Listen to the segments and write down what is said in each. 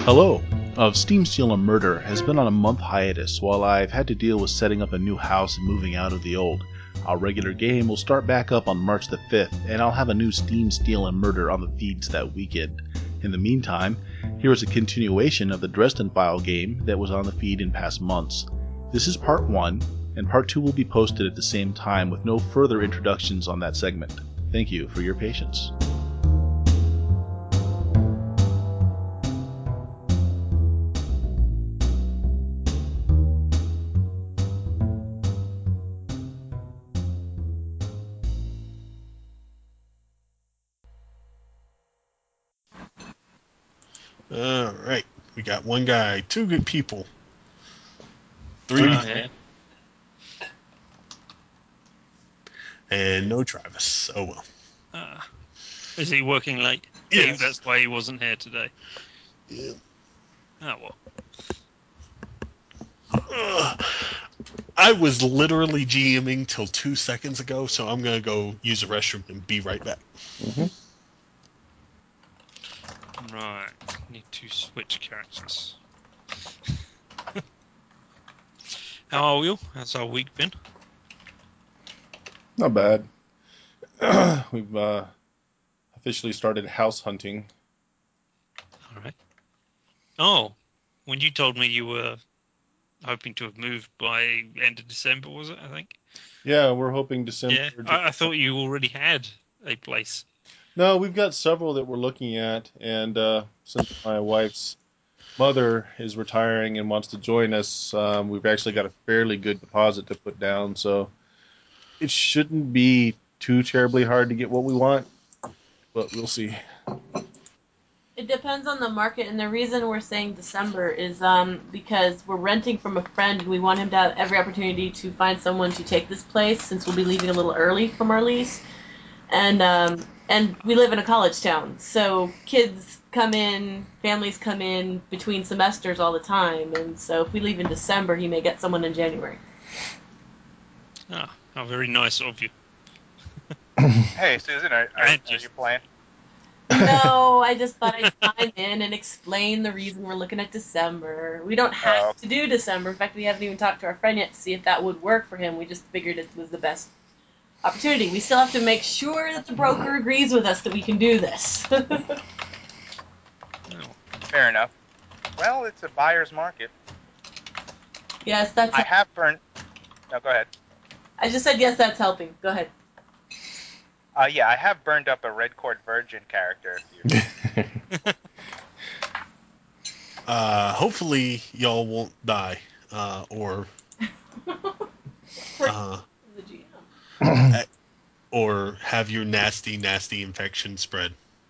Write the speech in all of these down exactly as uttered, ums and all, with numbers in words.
Hello! Of Steam Steal and Murder has been on a month hiatus while I've had to deal with setting up a new house and moving out of the old. Our regular game will start back up on March the fifth, and I'll have a new Steam Steal and Murder on the feeds that weekend. In the meantime, here is a continuation of the Dresden File game that was on the feed in past months. This is part one, and part two will be posted at the same time with no further introductions on that segment. Thank you for your patience. All right, we got one guy, two good people, three, Uh, and no Travis. Oh well. uh, is he working late? Yes. Maybe that's why he wasn't here today. Yeah. Oh well. Ugh. I was literally GMing till two seconds ago, so I'm gonna go use the restroom and be right back. Mm-hmm. Right. Need to switch characters. How are we all? How's our week been? Not bad. We've uh, officially started house hunting. All right. Oh, when you told me you were hoping to have moved by end of December, was it? I think. Yeah, we're hoping December. Yeah. I, I thought you already had a place. No, we've got several that we're looking at, and uh, since my wife's mother is retiring and wants to join us, um, we've actually got a fairly good deposit to put down, so it shouldn't be too terribly hard to get what we want, but we'll see. It depends on the market, and the reason we're saying December is um, because we're renting from a friend, and we want him to have every opportunity to find someone to take this place, since we'll be leaving a little early from our lease. And um, and we live in a college town, so kids come in, families come in between semesters all the time, and so if we leave in December, he may get someone in January. Ah, how very nice of you. Hey, Susan, are, are, And are just- you playing? No, I just thought I'd chime in and explain the reason we're looking at December. We don't have Oh, to do December. In fact, we haven't even talked to our friend yet to see if that would work for him. We just figured it was the best opportunity. We still have to make sure that the broker agrees with us that we can do this. oh. fair enough. Well, it's a buyer's market. Yes, that's. I have burned. No, go ahead. I just said yes, that's helping. Go ahead. Uh, yeah, I have burned up a Red Court Virgin character. If you... Uh, hopefully y'all won't die, uh, or uh, The G M. or have your nasty, nasty infection spread.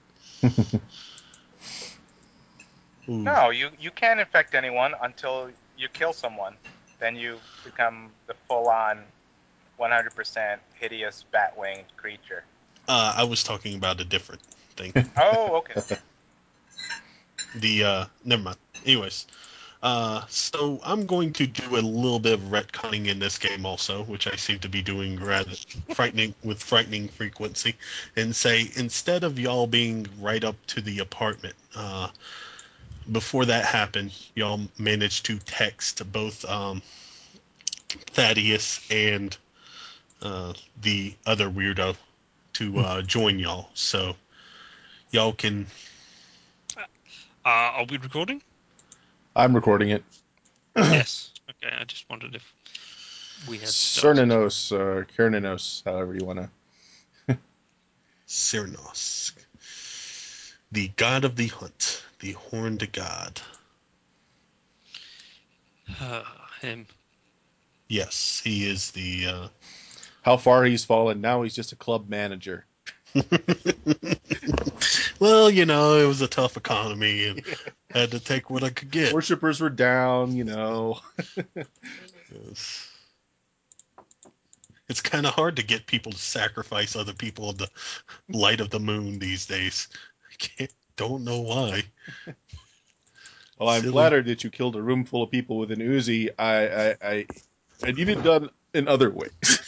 Ooh. No, you you can't infect anyone until you kill someone. Then you become the full-on, one hundred percent hideous bat-winged creature. Uh, I was talking about a different thing. Oh, okay. The uh, never mind. Anyways, uh, so I'm going to do a little bit of retconning in this game also, which I seem to be doing rather frightening with frightening frequency, and say instead of y'all being right up to the apartment, uh, before that happened, y'all managed to text both um, Thaddeus and uh, the other weirdo to uh, join y'all, so y'all can. Uh, are we recording? I'm recording it. Yes. Okay, I just wondered if we had started. Cernanos, or Kernanos, however you want to. Cyrnos, the god of the hunt, the horned god. Uh, him. Yes, he is the. Uh... How far he's fallen. Now he's just a club manager. Well, you know, it was a tough economy and had to take what I could get. Worshippers were down, you know. It's, it's kind of hard to get people to sacrifice other people in the light of the moon these days. I can't, don't know why. Well, I'm Silly. flattered that you killed a room full of people with an Uzi. I, I, I, I need it done in other ways.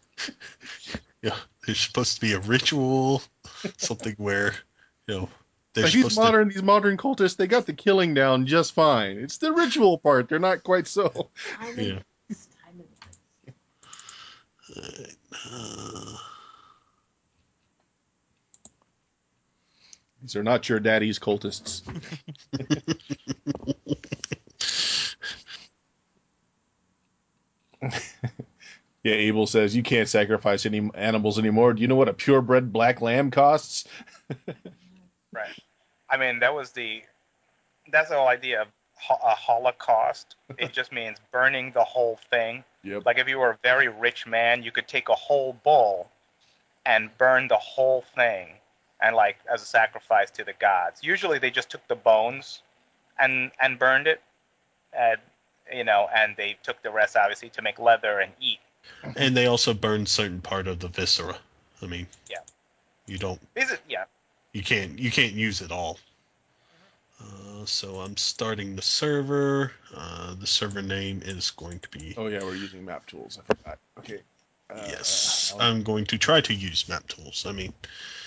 Yeah, there's supposed to be a ritual, something where, you know, they're Like these supposed modern these modern cultists, they got the killing down just fine. It's the ritual part; they're not quite so. Time Yeah. and place, time and place. to. Uh, These are not your daddy's cultists. Yeah, Abel says you can't sacrifice any animals anymore. Do you know what a purebred black lamb costs? Right. I mean, that was the that's the whole idea of ho- a holocaust. It just means burning the whole thing. Yep. Like if you were a very rich man, you could take a whole bull and burn the whole thing, and like as a sacrifice to the gods. Usually they just took the bones and and burned it, and you know, and they took the rest obviously to make leather and eat. and they also burn certain part of the viscera. I mean, Yeah. you don't, Is it? Yeah. you can't, you can't use it all. Uh, so I'm starting the server. Uh, the server name is going to be. Oh yeah, we're using map tools. I forgot. Okay. Uh, Yes, I'll- I'm going to try to use map tools. I mean,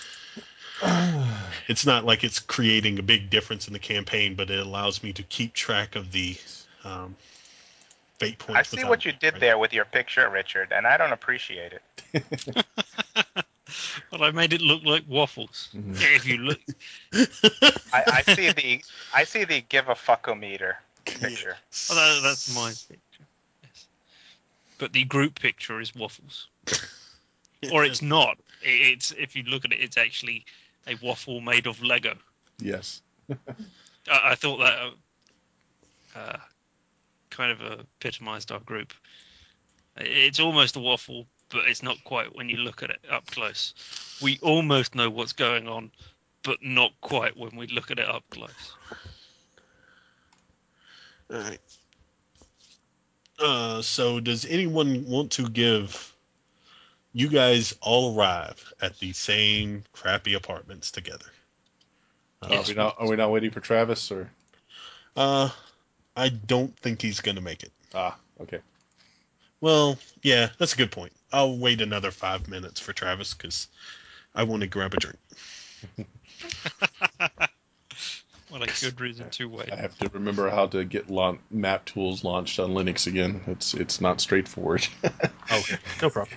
it's not like it's creating a big difference in the campaign, but it allows me to keep track of the um, fate points. I see without- what you did there with your picture, Richard, and I don't appreciate it. Well, I made it look like waffles. Mhm. If you look, I, I see the I see the give a fuckometer picture. oh, that, that's my picture. Yes. But the group picture is waffles, or it's not. It- It's if you look at it, it's actually a waffle made of Lego. Yes. I, I thought that uh, uh, kind of epitomized our group. It's almost a waffle, but it's not quite when you look at it up close. We almost know what's going on, but not quite when we look at it up close. All right. Uh, so does anyone want to give? You guys all arrive at the same crappy apartments together. Uh, Are we not? Are we not waiting for Travis or? Uh, I don't think he's gonna make it. Ah, okay. Well, yeah, that's a good point. I'll wait another five minutes for Travis because I want to grab a drink. What a good reason to wait. I have to remember how to get laun- map tools launched on Linux again. It's it's not straightforward. Okay, no problem.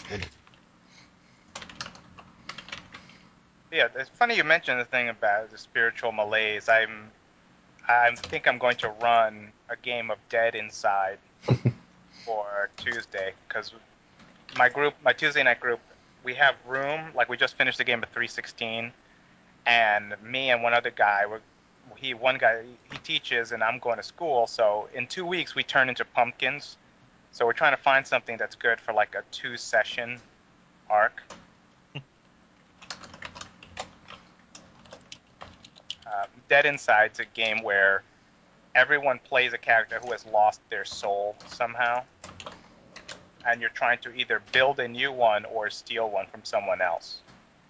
Yeah, it's funny you mentioned the thing about the spiritual malaise. I'm I think I'm going to run a game of Dead Inside for Tuesday because my group, my Tuesday night group, we have room. Like we just finished the game of three sixteen, and me and one other guy, we're, he one guy he teaches and I'm going to school. So in two weeks we turn into pumpkins. So we're trying to find something that's good for like a two session arc. Uh, Dead Inside's a game where everyone plays a character who has lost their soul somehow, and you're trying to either build a new one or steal one from someone else.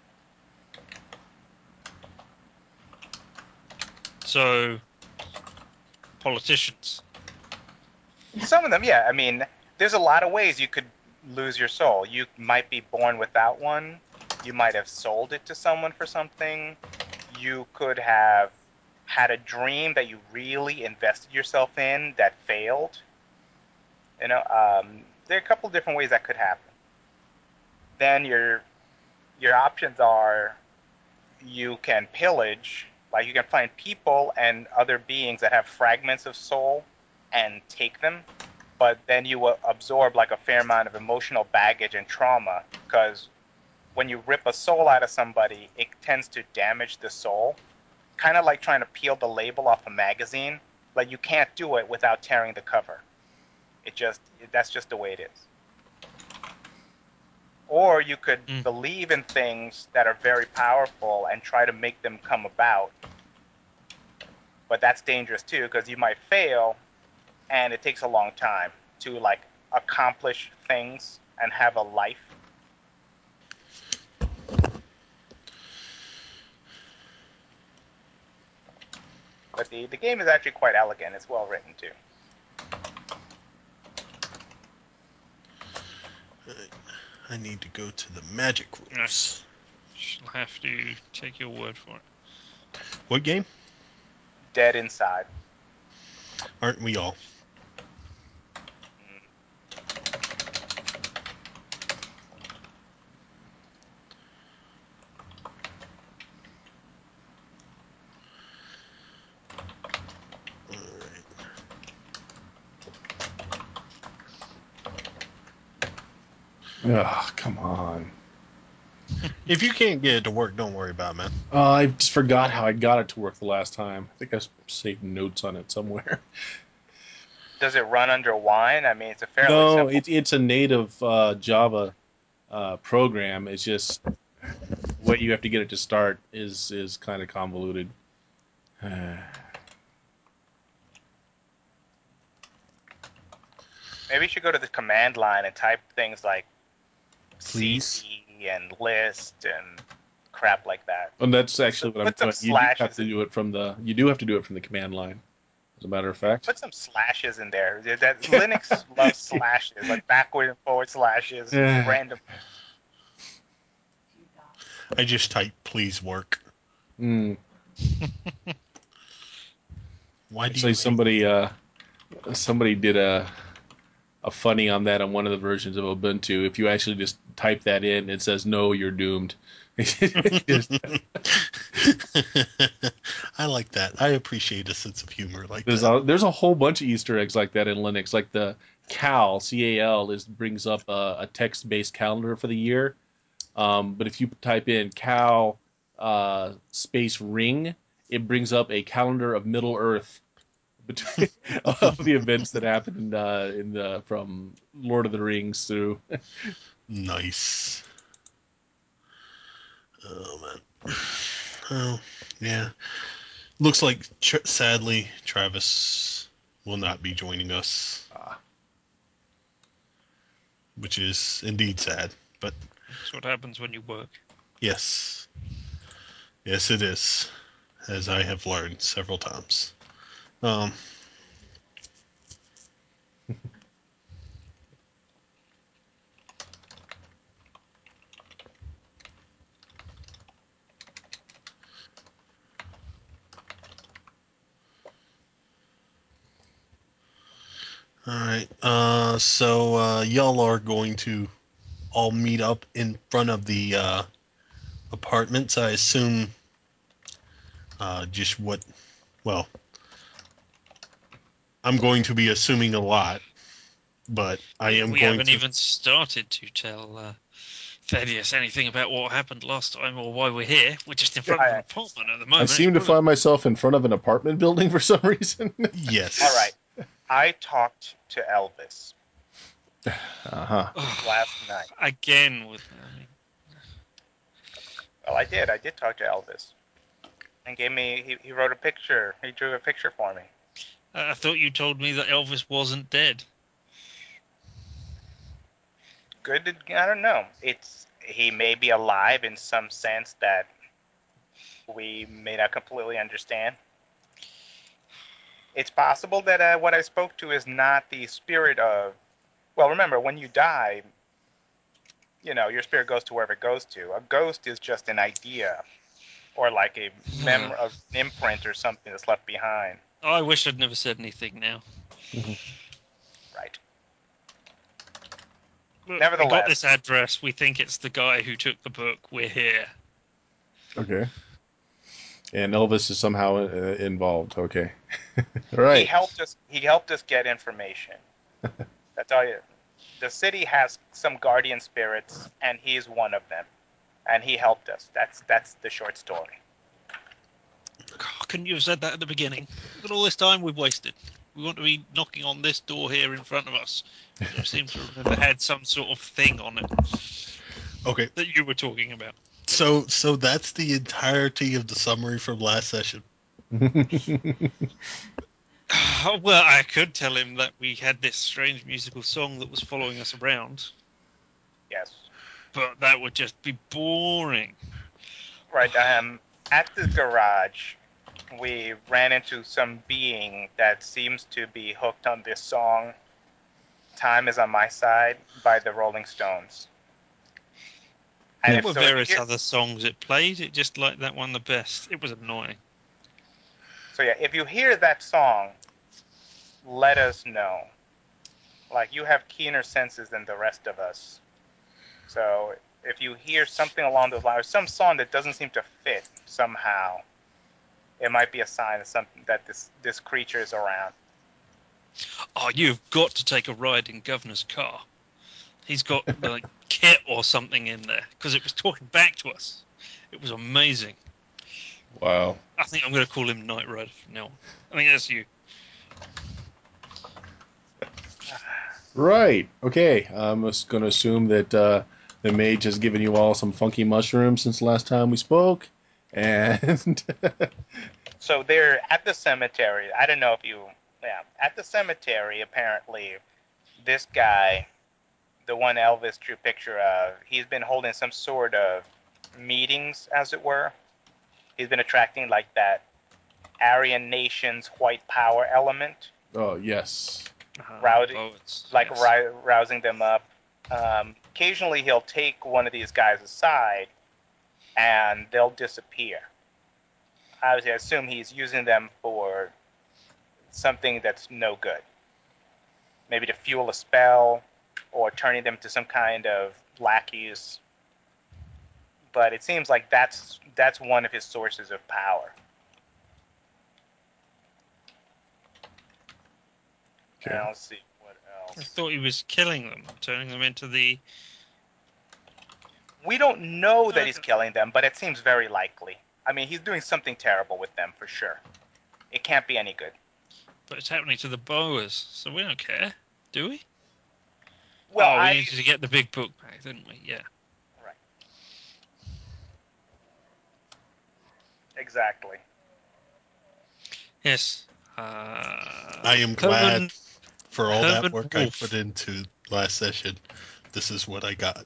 So, politicians. Some of them, yeah. I mean, there's a lot of ways you could lose your soul. You might be born without one. You might have sold it to someone for something. You could have had a dream that you really invested yourself in that failed. You know, um, there are a couple different ways that could happen. Then your your options are you can pillage, like you can find people and other beings that have fragments of soul and take them, but then you will absorb like a fair amount of emotional baggage and trauma because when you rip a soul out of somebody, it tends to damage the soul. Kind of like trying to peel the label off a magazine. Like you can't do it without tearing the cover. It just that's just the way it is. Or you could Mm. believe in things that are very powerful and try to make them come about. But that's dangerous too because you might fail and it takes a long time to like accomplish things and have a life. But the, the game is actually quite elegant. It's well written too. I need to go to the magic rules. Yes. I'll have to take your word for it. What game? Dead Inside. Aren't we all? Ugh, come on. If you can't get it to work, don't worry about it, man. Uh, I just forgot how I got it to work the last time. I think I saved notes on it somewhere. Does it run under Wine? I mean, it's a fairly No, simple. it's it's a native uh, Java uh, program. It's just the way you have to get it to start is is kind of convoluted. Maybe you should go to the command line and type things like Please? C D and list and crap like that. And that's actually what I'm Put some doing. You do have slashes to in- do it from the you do have to do it from the command line. As a matter of fact. Put some slashes in there. That Linux loves slashes, like backward and forward slashes, Yeah. random. I just type please work. Mm. Why do Actually, you somebody uh, somebody did a a funny on that on one of the versions of Ubuntu. If you actually just type that in, it says no, you're doomed. Just- I like that. I appreciate a sense of humor like there's that. a there's a whole bunch of Easter eggs like that in Linux. Like the cal C A L is brings up a, a text based calendar for the year. Um, but if you type in cal uh, space ring, it brings up a calendar of Middle Earth between of the events that happened in, uh, in the from Lord of the Rings through. Nice. Oh man. Oh yeah. Looks like tr- sadly Travis will not be joining us, Ah. which is indeed sad. But That's what happens when you work. yes, yes it is, as I have learned several times. Um. All right. Uh, so uh, y'all are going to all meet up in front of the uh, apartments. I assume. Uh, just what? Well, I'm going to be assuming a lot, but I am we going haven't to. even started to tell uh, Thaddeus anything about what happened last time or why we're here. We're just in front of an Yeah. apartment at the I moment. seem to find myself in front of an apartment building for some reason. Yes. All right. I talked to Elvis Uh-huh. last night. Again with. I mean, Well, I did. I did talk to Elvis, and gave me. He, he wrote a picture. He drew a picture for me. I thought you told me that Elvis wasn't dead. Good. To, I don't know. It's he may be alive in some sense that we may not completely understand. It's possible that uh, what I spoke to is not the spirit of. Well, remember, when you die, you know, your spirit goes to wherever it goes to. A ghost is just an idea, or like a mem, an imprint or something that's left behind. I wish I'd never said anything now. Right. Look, Nevertheless. we got this address. We think it's the guy who took the book. We're here. Okay. And Elvis is somehow uh, involved. Okay. All He right. helped us. He helped us get information. That's all. You, the city has some guardian spirits, and he's one of them. And he helped us. That's that's the short story. God, couldn't you have said that at the beginning? Look at all this time we've wasted. We want to be knocking on this door here in front of us. You seem to have had some sort of thing on it Okay. that you were talking about. So so that's the entirety of the summary from last session. Well, I could tell him that we had this strange musical song that was following us around, Yes. but that would just be boring. Right. Um. At the garage, we ran into some being that seems to be hooked on this song. Time is on my side by the Rolling Stones. And There if were so, if you various hear, other songs it played. It just liked that one the best. It was annoying. So yeah, if you hear that song, let us know. Like, you have keener senses than the rest of us. So if you hear something along those lines, some song that doesn't seem to fit somehow, it might be a sign of something that this this creature is around. Oh, you've got to take a ride in Governor's car. He's got like kit or something in there because it was talking back to us. It was amazing. Wow. I think I'm going to call him Knight Rider from now on. I think that's you. Right. Okay. I'm just going to assume that uh, the mage has given you all some funky mushrooms since last time we spoke. And So they're at the cemetery. I don't know if you, yeah, at the cemetery. Apparently, this guy, the one Elvis drew a picture of, he's been holding some sort of meetings, as it were. He's been attracting like that Aryan nation's white power element, oh yes. Uh, Rowdy- oh, it's, like yes. rou- rousing them up. Um, occasionally, he'll take one of these guys aside, and they'll disappear. Obviously, I assume he's using them for something that's no good. Maybe to fuel a spell, or turning them to some kind of lackeys. But it seems like that's that's one of his sources of power. Okay. And let's see what I else. thought he was killing them, turning them into the. We don't know that he's Okay. killing them, but it seems very likely. I mean, he's doing something terrible with them for sure. It can't be any good. But it's happening to the boas, so we don't care, do we? Well, oh, we I needed to get the big book back, didn't we? Yeah. right. Exactly. Yes. Uh, I am glad Herman, for all Herman that work Wolf. I put into last session. This is what I got.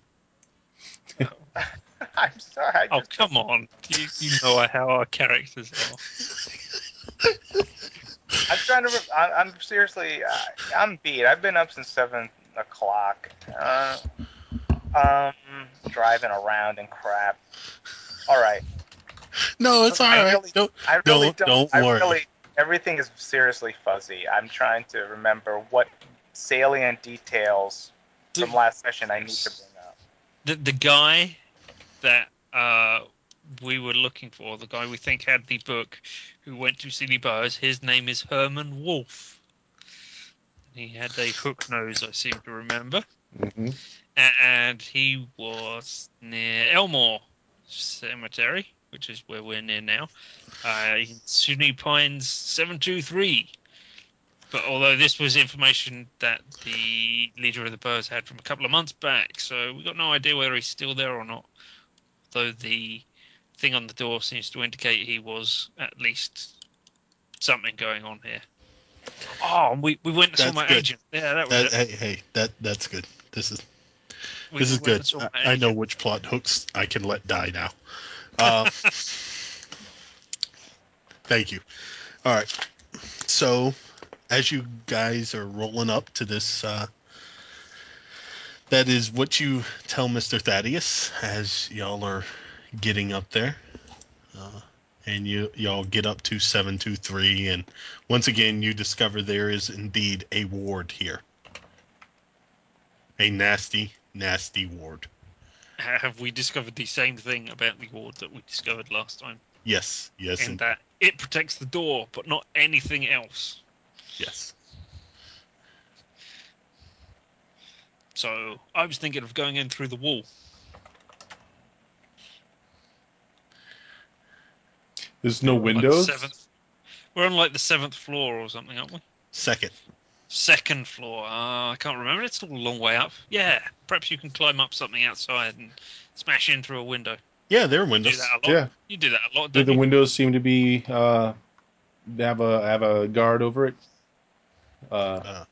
I'm sorry. I Oh, just come on. You, you know how our characters are. I'm trying to. Re- I, I'm seriously. Uh, I'm beat. I've been up since seven o'clock. Uh, um, driving around and crap. All right. No, it's all I right. really, Don't I really don't don't. don't I worry. really. Everything is seriously fuzzy. I'm trying to remember what salient details from last session I need to bring up. The, the guy that uh, we were looking for, the guy we think had the book, who went to see the bars, his name is Herman Wolf. He had a hook nose, I seem to remember. Mm-hmm. And he was near Elmore Cemetery, which is where we're near now, uh, in SUNY Pines seven two three. But although this was information that the leader of the Boers had from a couple of months back, so we got no idea whether he's still there or not. Though the thing on the door seems to indicate he was at least something going on here. Oh, and we, we went and saw That's my good. agent. Yeah, that was That, it. hey, hey, that that's good. This is We, this we is went good. and saw I, my I know agent. which plot hooks I can let die now. Uh, thank you. All right. So, as you guys are rolling up to this, uh, that is what you tell Mister Thaddeus as y'all are getting up there. Uh, and you y'all get up to seven two three, and once again you discover there is indeed a ward here. A nasty, nasty ward. Have we discovered the same thing about the ward that we discovered last time? Yes, yes, In and that it protects the door, but not anything else. yes. So I was thinking of going in through the wall. There's no Like the windows. seventh. We're on like the seventh floor or something, aren't we? Second. Second floor. Uh, I can't remember. It's still a long way up. Yeah, perhaps you can climb up something outside and smash in through a window. Yeah, there are You do windows. that a lot. Yeah. You do that a lot, Do don't the you? windows seem to be uh, have a have a guard over it? Uh, Uh,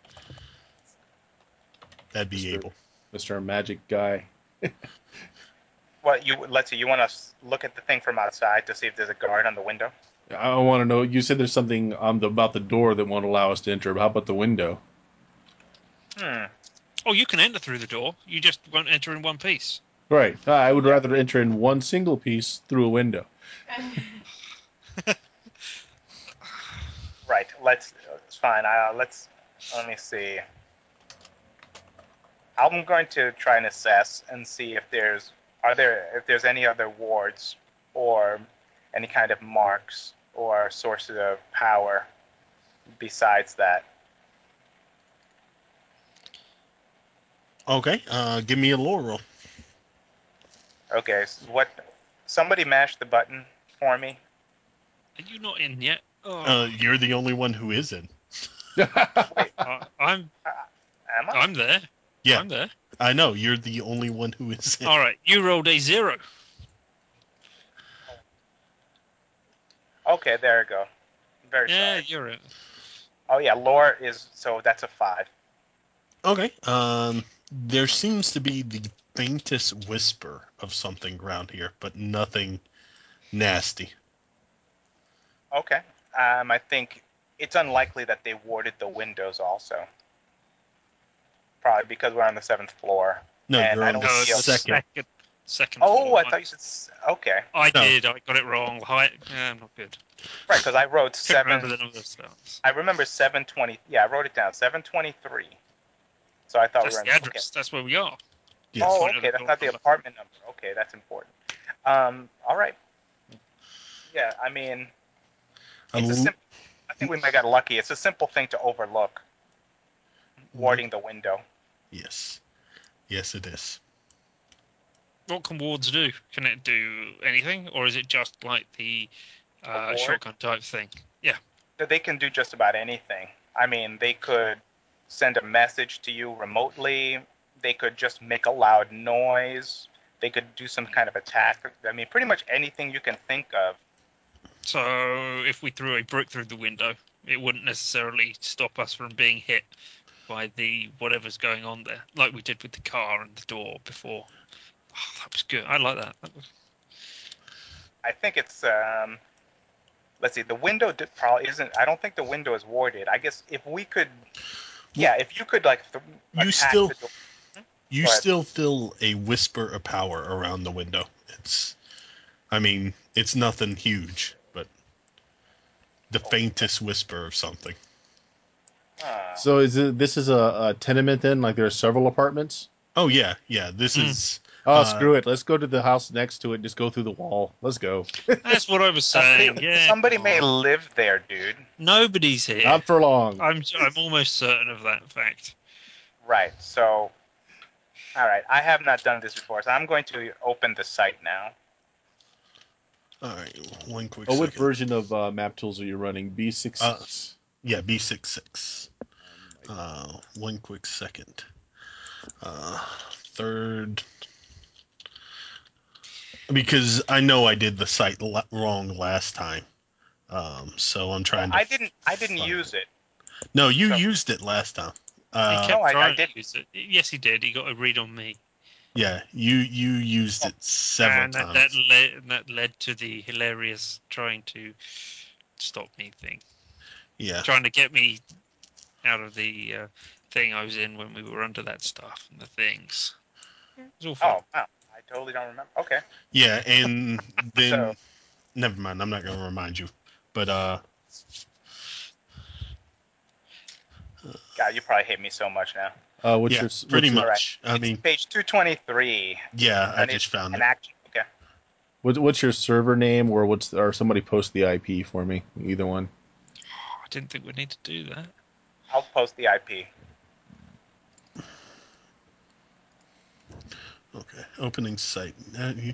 that'd be Mister able. Mister Magic Guy. Well, you let's see. You want to look at the thing from outside to see if there's a guard on the window? I want to know. You said there's something on the, about the door that won't allow us to enter. But how about the window? Hmm. Oh, you can enter through the door. You just won't enter in one piece. Right. Uh, I would Yeah. rather enter in one single piece through a window. Right. Let's. It's fine. Uh, let's. Let me see. I'm going to try and assess and see if there's are there if there's any other wards or any kind of marks or sources of power besides that. Okay, uh, give me a lore roll. Okay. So what? Somebody mash the button for me. Are you not in yet? Oh, Uh, you're the only one who is in. Wait. I, I'm Am I? I'm there. Yeah. I'm there. I know, you're the only one who is in. All right, you rolled a zero. Okay. There we go. Very Yeah, sorry. you're in. Oh yeah. Lore is so that's a five. Okay. Um, there seems to be the faintest whisper of something around here, but nothing nasty. Okay. Um, I think it's unlikely that they warded the windows also. Probably because we're on the seventh floor. No, And you're I on don't the No, see a... the second. second second Oh, floor. I thought you said... s- Okay. I No. did. I got it wrong. Hi. Yeah, I'm not good. Right, because I wrote Couldn't seven... remember the number of stars. I remember seven twenty... Yeah, I wrote it down. seven twenty-three. So I thought we That's were in... the Okay. address. That's where we are. Yes. Oh, Point of okay. the That's door not the number. apartment number. Okay, that's important. Um, all right. Yeah, I mean, it's a Um, simple... I think we might got lucky. It's a simple thing to overlook. Warding the window. Yes. Yes, it is. What can wards do? Can it do anything, or is it just like the A uh, ward? shotgun type thing? Yeah. That they can do just about anything. I mean, they could send a message to you remotely. They could just make a loud noise. They could do some kind of attack. I mean, pretty much anything you can think of. So if we threw a brick through the window, it wouldn't necessarily stop us from being hit by the whatever's going on there, like we did with the car and the door before. Oh, that was good. I like that. That was... I think it's. Um, let's see. The window di- probably isn't. I don't think the window is warded. I guess if we could. Yeah, if you could like th- You attack still, the door. you Go ahead. still feel a whisper of power around the window. It's, I mean, it's nothing huge, but the Oh. faintest whisper of something. Ah. So is it this is a, a tenement then? Like there are several apartments? Oh yeah, yeah. This Mm. is. Oh, Uh, screw it. Let's go to the house next to it and just go through the wall. Let's go. That's what I was Somebody, saying. Yeah. somebody come may on. live there, dude. Nobody's here. Not for long. I'm I'm almost certain of that fact. Right. So, all right. I have not done this before, so I'm going to open the site now. all right, one quick Oh, what second. version of uh, map tools are you running? B sixty-six. Yeah, B sixty-six. Uh, one quick second. Uh, third. Because I know I did the site la- wrong last time. Um, so I'm trying to. I didn't. I didn't find use it. it. No, you So- used it last time. He Uh, kept No, I- I trying didn't. to use it. Yes, he did. He got a read on me, yeah, you you used it several and that times. that led that led to the hilarious trying to stop me thing, Yeah. trying to get me out of the uh, thing I was in when we were under that stuff and the things. It was all fun. Oh, wow. I totally don't remember. Okay. Yeah, and then So- never mind. I'm not going to remind you. But uh, God, you probably hate me so much now. Uh, what's yeah, your pretty what's your, much. I It's mean, page two twenty-three. yeah, I And just it's found an it. action. Okay. what, what's your server name or what's or somebody post the I P for me? Either one. Oh, I didn't think we'd need to do that. I'll post the I P. Okay, opening site. Uh, you-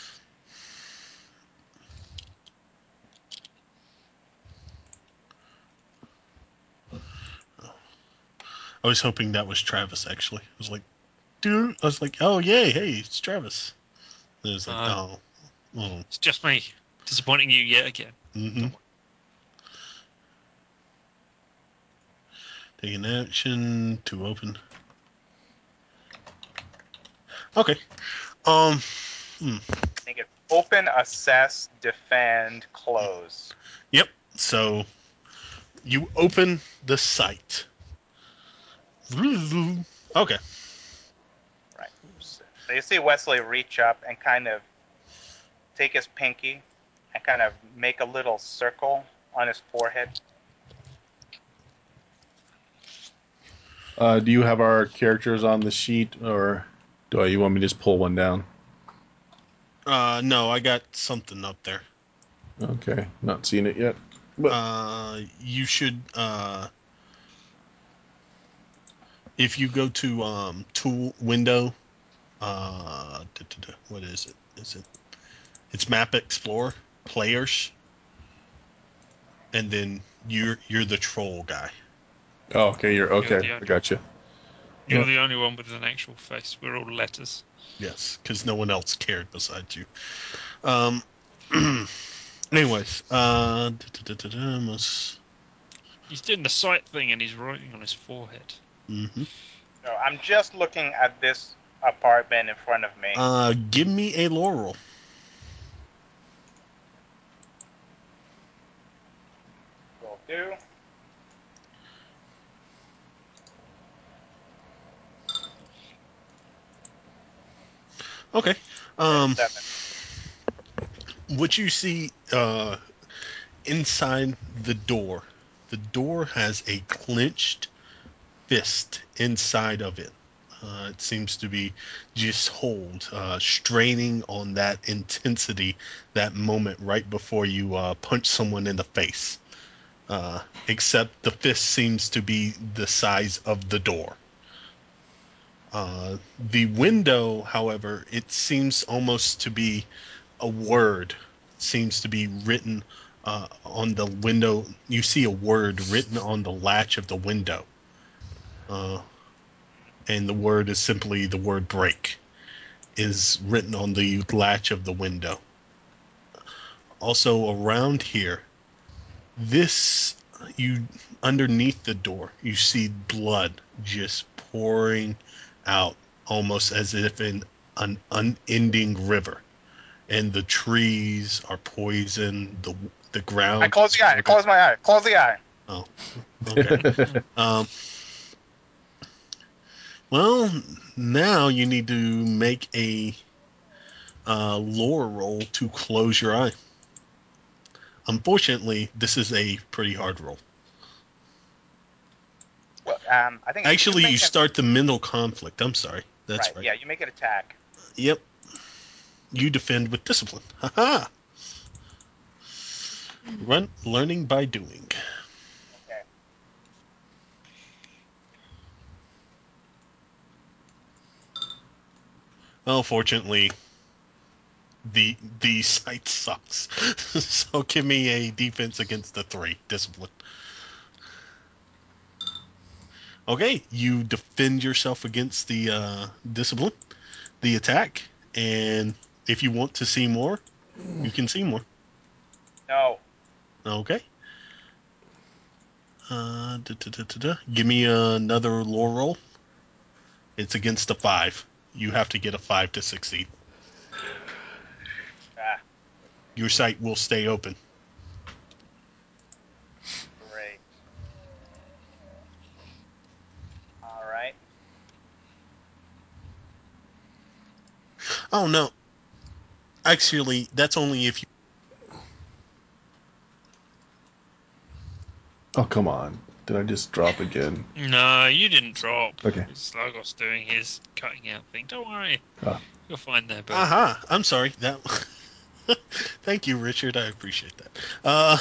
I was hoping that was Travis. Actually, I was like, dude. I was like, oh yay, hey, it's Travis. And it was like, Uh, oh, oh. It's just me disappointing you yet again. Mm-hmm. Taking action to open. Okay. Um. Hmm. I think it's open, assess, defend, close. Yep. So you open the site. Okay. Right. So you see Wesley reach up and kind of take his pinky and kind of make a little circle on his forehead. Uh, do you have our characters on the sheet, or do I, you want me to just pull one down? Uh, no, I got something up there. Okay, not seen it yet. But Uh, you should. Uh, if you go to um tool window, uh, duh, duh, duh, what is it? Is it? It's Map Explorer players, and then you're you're the troll guy. oh, okay, you're You're okay. the I only- got you. You're Yeah. the only one with an actual face. We're all letters. Yes, because no one else cared besides you. Um. anyways, uh, duh, duh, duh, duh, duh, must. He's doing the sight thing and he's writing on his forehead. Mm-hmm. So I'm just looking at this apartment in front of me. Uh, give me a lore roll. Will do. Okay. Um, Seven. what you see uh, inside the door, the door has a clenched fist inside of it. Uh, it seems to be just hold, uh, straining on that intensity, that moment right before you uh, punch someone in the face. Uh, except the fist seems to be the size of the door. Uh, the window, however, it seems almost to be a word seems to be written uh, on the window. You see a word written on the latch of the window. Uh, and the word is simply the word break is written on the latch of the window. Also around here, this you underneath the door, you see blood just pouring out almost as if in an unending river. And the trees are poison. The the ground. I close the eye. I close my eye. Close the eye. Oh, okay. um. Well, now you need to make a uh, lore roll to close your eye. Unfortunately, this is a pretty hard roll. Well, um, I think Actually, you, you make start the mental conflict. I'm sorry. it, That's right. right. Yeah, you make it attack. Yep. You defend with discipline. Haha. Run, learning by doing. Okay. Well, fortunately, the the site sucks. So give me a defense against the three. Discipline. Okay, you defend yourself against the uh, discipline, the attack, and if you want to see more, you can see more. No. Okay. Uh, da, da, da, da, da. Give me another lore roll. It's against a five. You have to get a five to succeed. Ah, Your site will stay open. great. All right. Oh no. Actually, that's only if you. oh, come on. Did I just drop again? No, you didn't drop. Okay. It's Lagos doing his cutting out thing. Don't worry. Ah. You're fine there, bud. Aha! I'm sorry. That. Thank you, Richard. I appreciate that. Uh.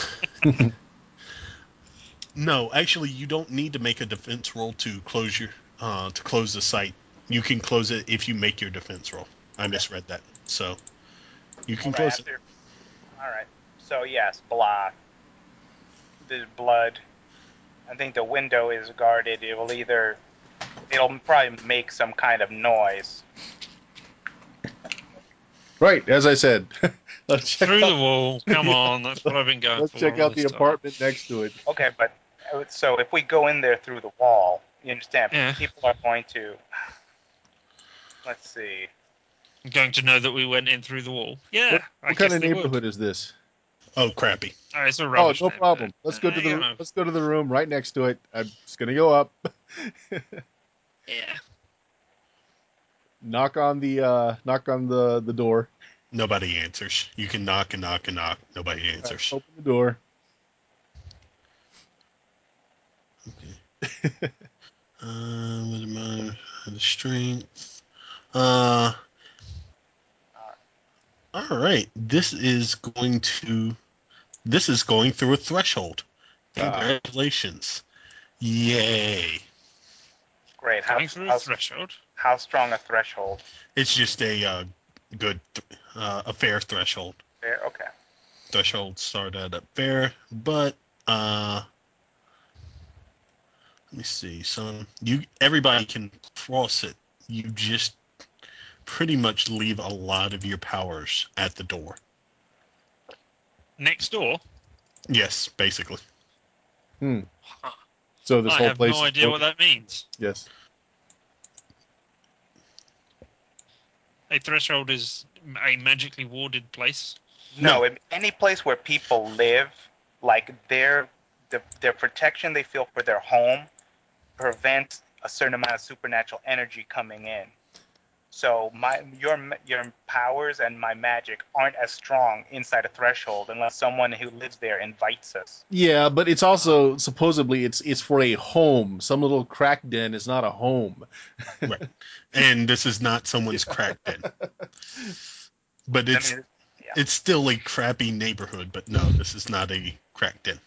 No, actually, you don't need to make a defense roll to close your uh, to close the site. You can close it if you make your defense roll. I Okay. misread that, so you All can right. close it. After. All right. So yes, blah. There's blood. I think the window is guarded. It will either. It'll probably make some kind of noise. Right, as I said. let's check Through out, the wall. Come Yeah. on. That's what I've been going Let's for check all out the this time. apartment next to it. Okay, but uh, so if we go in there through the wall, you understand? Yeah. People are going to. Let's see. I'm going to know that we went in through the wall. Yeah, What, I what guess kind of they neighborhood would. is this? Oh, crappy. Oh, it's a Oh, rubbish no neighborhood. problem. Let's go Uh, to you the know, let's go to the room right next to it. I'm just gonna go up. yeah. knock on the uh knock on the the door. Nobody answers. You can knock and knock and knock. Nobody All right, answers. open the door. Okay. Uh, with my the strength. Uh, all right. This is going to. This is going through a threshold. Ah. Congratulations! Yay! Great. How, Going through a how, threshold. how strong a threshold? It's just a uh, good, th- uh, a fair threshold. There. Okay. Thresholds start at a fair, but uh, let me see. Some you everybody can cross it. You just pretty much leave a lot of your powers at the door. Next door. Yes, basically. Hmm. Huh. So this I whole have place no is idea what broken. that means. Yes. A threshold is a magically warded place. No, in any place where people live, like their the, their protection they feel for their home prevents a certain amount of supernatural energy coming in. So my your your powers and my magic aren't as strong inside a threshold unless someone who lives there invites us. Yeah, but it's also supposedly it's it's for a home. Some little crack den is not a home. Right. And this is not someone's cracked in. But I it's mean, yeah. it's still a crappy neighborhood, but no, this is not a cracked in.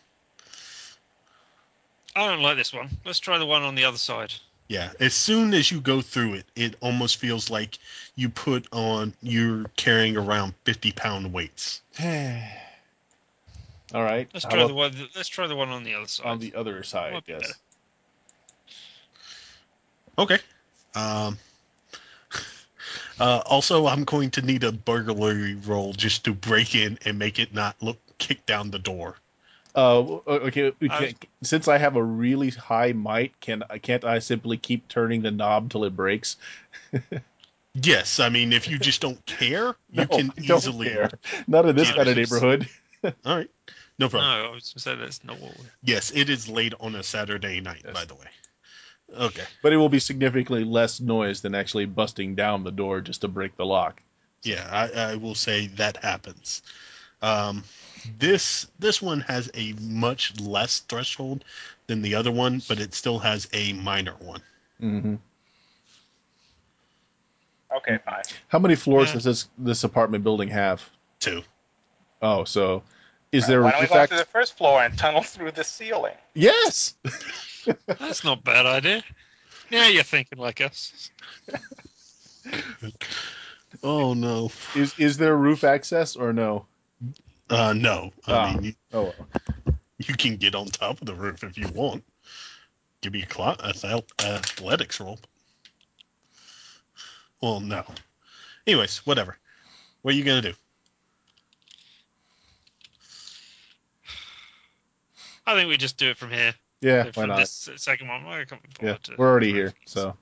I don't like this one. Let's try the one on the other side. Yeah, as soon as you go through it, it almost feels like you put on you're carrying around fifty pound weights. All right. Let's How try the about one. Let's try the one on the other side. on the other side? Might be better. Yes. Okay. Um, uh, also, I'm going to need a burglary roll just to break in and make it not look kick down the door. Uh, okay. we I can- Since I have a really high might, can can't I simply keep turning the knob till it breaks? Yes, I mean if you just don't care, you No, can I don't easily. care. Not in this Yeah, kind of just- neighborhood. All right, no No, problem. I was going to say that's not what we. Yes, it is late on a Saturday night, Yes. by the way. Okay. But it will be significantly less noise than actually busting down the door just to break the lock. Yeah, I, I will say that happens. Um, this this one has a much less threshold than the other one, but it still has a minor one. Mm-hmm. Okay, fine. How many floors Yeah. does this this apartment building have? Two. Oh, so is Uh, there why a don't we roof go up to access? the first floor and tunnel through the ceiling? Yes. That's not a bad idea. Now you're thinking like us. Oh no. Is is there roof access or no? Uh, no. I Ah. mean, you, Oh well. you can get on top of the roof if you want. Give me a cl- athletics roll. Well, no. Anyways, whatever. What are you gonna do? I think we just do it from here. Yeah, From why not? this second one. I can't be Yeah, bothered to- we're already here, so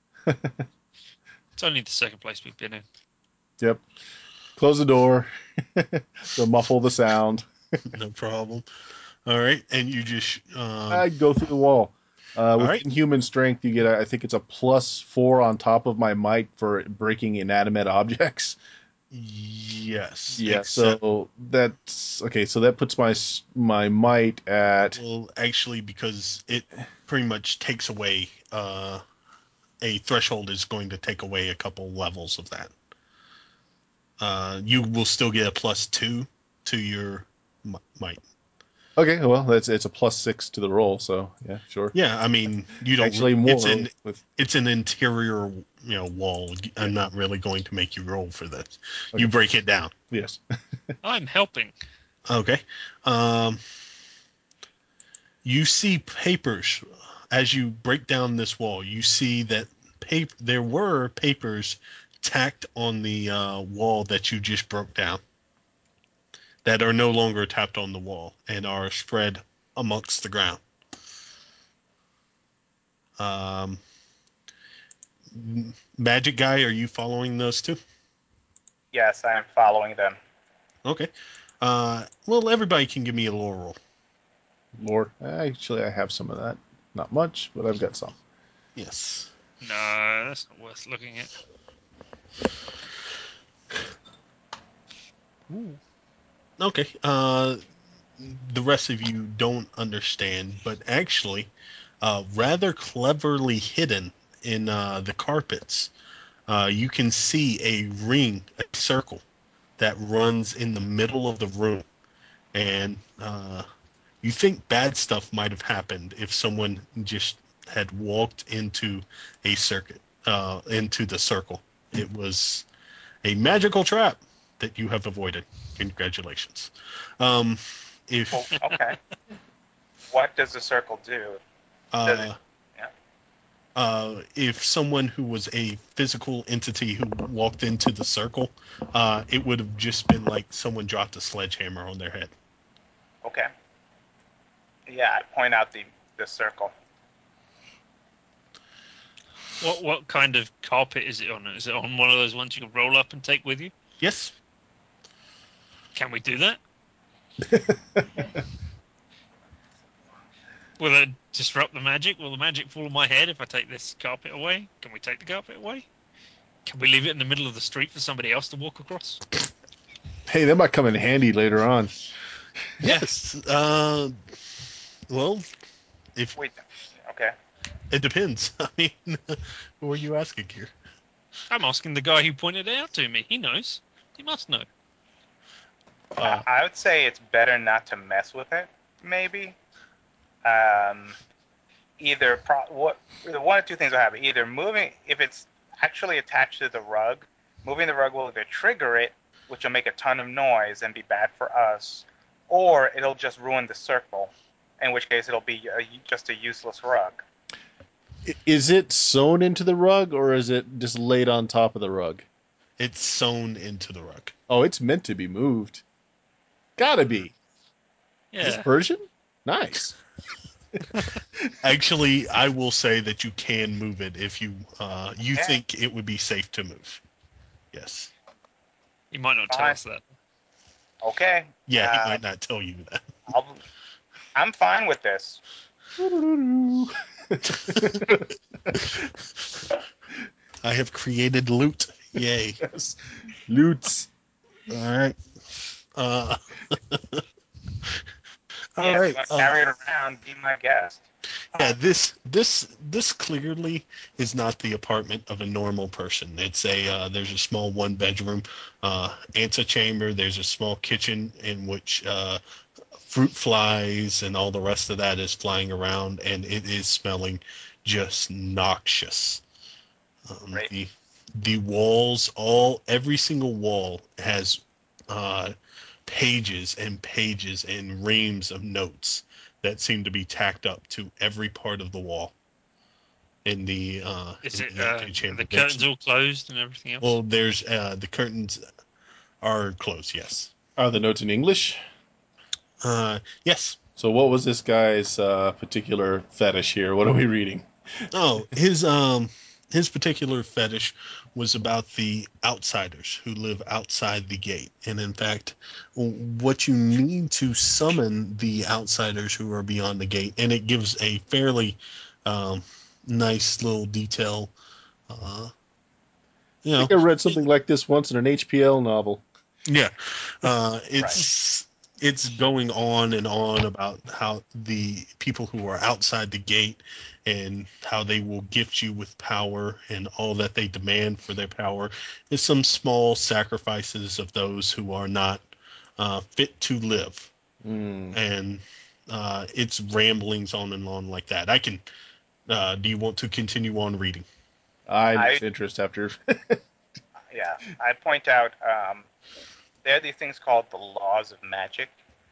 It's only the second place we've been in. yep. Close the door to muffle the sound. No problem. All right, and you just um, I go through the wall. Uh, with right. inhuman strength, you get a, I think it's a plus four on top of my might for breaking inanimate objects. Yes. Yeah, Except, so that's okay. So that puts my s- my might at well, actually, because it pretty much takes away uh, a threshold is going to take away a couple levels of that. Uh, you will still get a plus two to your m- might. okay. Well, that's it's a plus six to the roll. So yeah, sure. Yeah, I mean, you don't. Actually, re- more It's an with it's an interior, you know, wall. I'm Yeah. not really going to make you roll for this. Okay. You break it down. yes. I'm helping. Okay. Um, you see papers as you break down this wall. You see that paper. There were papers tacked on the uh, wall that you just broke down that are no longer tapped on the wall and are spread amongst the ground. Um, Magic guy, are you following those two? Yes, I am following them. Okay. Uh, well, everybody can give me a lore roll. Lore. Actually, I have some of that. Not much, but I've got some. Yes. No, that's not worth looking at. Ooh. Okay. Uh, the rest of you don't understand, but actually, uh, rather cleverly hidden in uh, the carpets. Uh, you can see a ring, a circle that runs in the middle of the room, and uh, you think bad stuff might have happened if someone just had walked into a circuit, uh, into the circle. It was a magical trap that you have avoided. Congratulations. Um, if Well, okay. What does the circle do? Does it? uh, Yeah. uh, if someone who was a physical entity who walked into the circle, uh, it would have just been like someone dropped a sledgehammer on their head. Okay. Yeah, I point out the the circle. What what kind of carpet is it on? Is it on one of those ones you can roll up and take with you? Yes. Can we do that? Will it disrupt the magic? Will the magic fall on my head if I take this carpet away? Can we take the carpet away? Can we leave it in the middle of the street for somebody else to walk across? Hey, that might come in handy later on. Yes. Uh, well, if Wait. Okay. it depends. I mean, who are you asking here? I'm asking the guy who pointed it out to me. He knows. He must know. Uh, I, I would say it's better not to mess with it. Maybe. Um, either pro- what one or two things will happen. Either moving, if it's actually attached to the rug, moving the rug will either trigger it, which will make a ton of noise and be bad for us, or it'll just ruin the circle, in which case it'll be a, just a useless rug. I- Is it sewn into the rug or is it just laid on top of the rug? it's sewn into the rug. Oh, it's meant to be moved. Gotta be. Is this Yeah. Persian? Nice. Actually, I will say that you can move it if you uh, you Yeah. think it would be safe to move. Yes. He might not tell Fine. us that. Okay. Yeah, he Uh, might not tell you that. I'll, I'm fine with this. I have created loot. Yay. Yes. Loots. All right. Uh, all Yeah, if you right. want to Uh, carry it around, be my guest. yeah, this this this clearly is not the apartment of a normal person. It's a uh, there's a small one bedroom uh, antechamber. There's a small kitchen in which uh, fruit flies and all the rest of that is flying around, and it is smelling just noxious. Um, Great. the the walls, all every single wall has uh, pages and pages and reams of notes that seem to be tacked up to every part of the wall in the uh, Is in it the uh, are antechamber. the There's, curtains all closed and everything else? well, there's uh, the curtains are closed. Yes. Are the notes in English? Uh, yes. So what was this guy's uh, particular fetish here? What are we reading? Oh, his um his particular fetish was about the outsiders who live outside the gate. And in fact, what you need to summon the outsiders who are beyond the gate, and it gives a fairly um, nice little detail. Uh, you I know, think I read something like this once in an H P L novel. yeah, uh, it's it's going on and on about how the people who are outside the gate and how they will gift you with power and all that they demand for their power is some small sacrifices of those who are not uh, fit to live, Mm. and uh, it's ramblings on and on like that. I can. Uh, do you want to continue on reading? I I lose interest after. yeah, I point out um, there are these things called the laws of magic,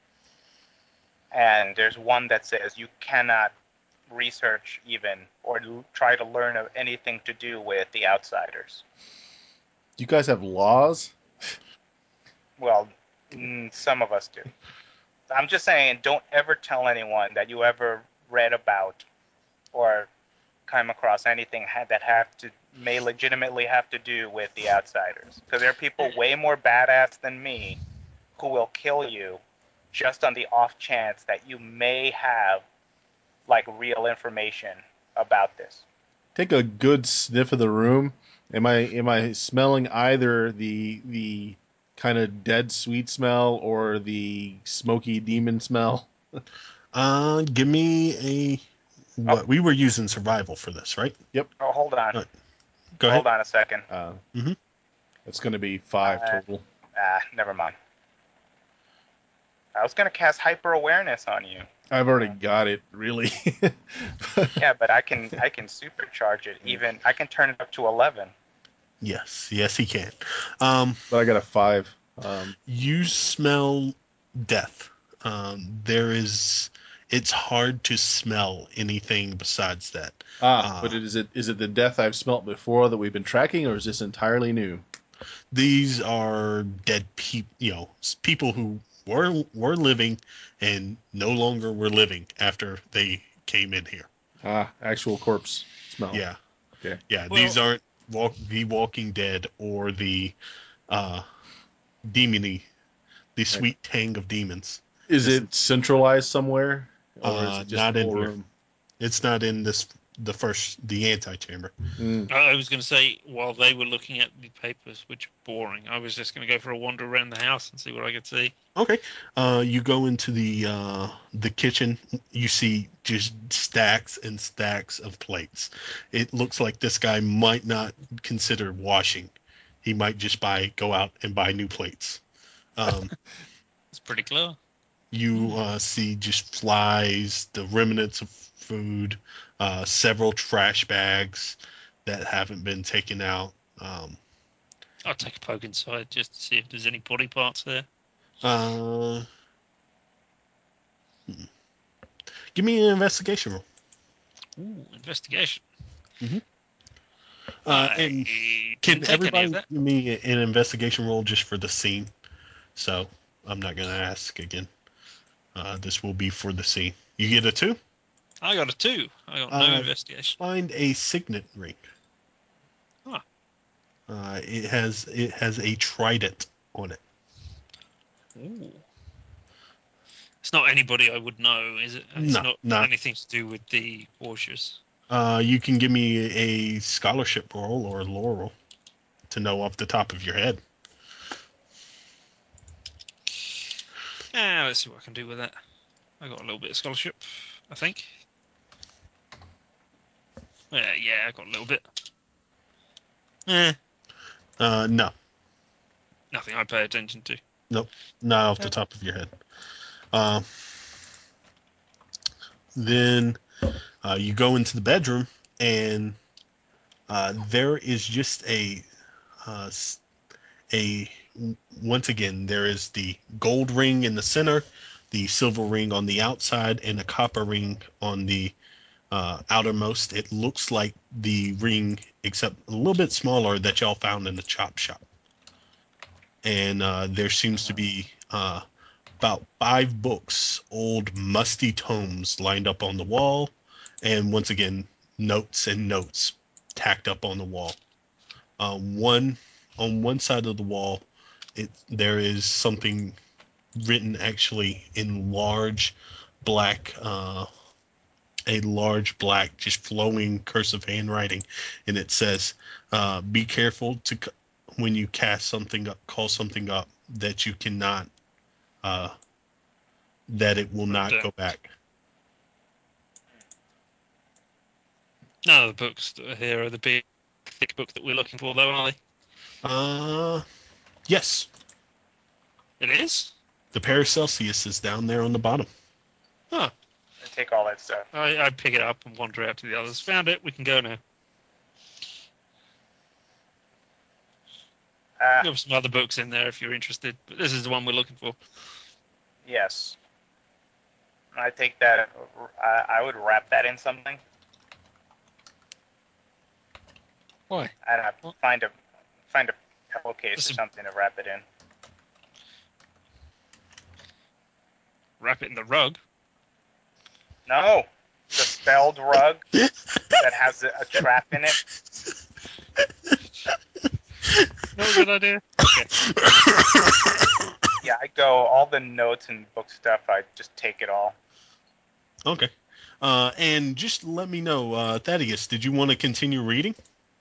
and there's one that says you cannot research even or l- try to learn of anything to do with the outsiders. You guys have laws? Well, mm, some of us do. I'm just saying, don't ever tell anyone that you ever read about or come across anything ha- that have to may legitimately have to do with the outsiders, because there are people way more badass than me who will kill you just on the off chance that you may have like real information about this. Take a good sniff of the room. Am I am I smelling either the the kind of dead sweet smell or the smoky demon smell? Uh, give me a what we were using survival for this, right? Oh, hold on. Uh, Go ahead. Hold on a second. Uh, Mhm. It's going to be five Uh, total. Ah, never mind. I was gonna cast hyper awareness on you. I've already got it, really. Yeah, but I can I can supercharge it. Even I can turn it up to eleven. Yes, yes, he can. Um, But I got a five. Um, you smell death. Um, there is. It's hard to smell anything besides that. ah, Uh, but it, is it is it the death I've smelt before that we've been tracking, or is this entirely new? These are dead people, you know, s- people who were were living and no longer were living after they came in here. Ah, actual corpse smell. Yeah, Okay. yeah. Well- These aren't walk the Walking Dead or the uh, demony, the sweet tang of demons. Is This it centralized somewhere, or is Uh, it just not the in whole here. room? It's not in this the first the antechamber. Mm. I I was going to say, while they were looking at the papers, which are boring, I was just going to go for a wander around the house and see what I could see. Okay. Uh, you go into the uh, the kitchen. You see just stacks and stacks of plates. It looks like this guy might not consider washing. He might just buy go out and buy new plates. Um, It's pretty clever. you uh, see just flies, the remnants of food, uh, several trash bags that haven't been taken out. Um, I'll take a poke inside just to see if there's any body parts there. uh, hmm. Give me an investigation roll. Ooh, investigation. Uh, I and didn't can take any everybody of that. give me an investigation roll just for the scene? So I'm not going to ask again. Uh, this will be for the scene. You get a two? I got a two. I got no Uh, investigation. Find a signet ring. Huh. Uh, it has it has a trident on it. Ooh. It's not anybody I would know, is it? It's No, not not. anything to do with the Porsches. Uh, you can give me a scholarship roll or a lore roll to know off the top of your head. Ah, let's see what I can do with that. I got a little bit of scholarship, I think. Yeah, yeah, I got a little bit. Eh, Uh, no, nothing I pay attention to. nope, not off the Yeah. top of your head. Uh, then uh, you go into the bedroom and uh, there is just a uh, s- a once again there is the gold ring in the center, the silver ring on the outside, and a copper ring on the uh, outermost. It looks like the ring, except a little bit smaller, that y'all found in the chop shop. And uh, there seems to be uh, about five books, old musty tomes lined up on the wall, and once again notes and notes tacked up on the wall. Uh, one on one side of the wall, it there is something written actually in large black, uh, a large black, just flowing cursive handwriting, and it says, uh, "Be careful to c- when you cast something up, call something up that you cannot, uh, that it will not But, uh, go back." none of the books that are here are the big, thick book that we're looking for, though, are they? Uh, yes, It is? the Paracelsius is down there on the bottom. Huh. And take all that stuff. I, I pick it up and wander out to the others. Found it. We can go now. Ah, There are some other books in there if you're interested, but this is the one we're looking for. yes. I take that. I, I would wrap that in something. Why? I'd have What? find a find a pillowcase This or is- something to wrap it in. Wrap it in the rug. No, the spelled rug that has a, a trap in it. Not a good idea. Okay. Yeah, I go all the notes and book stuff. I just take it all. Okay. Uh, and just let me know, uh, Thaddeus, did you want to continue reading?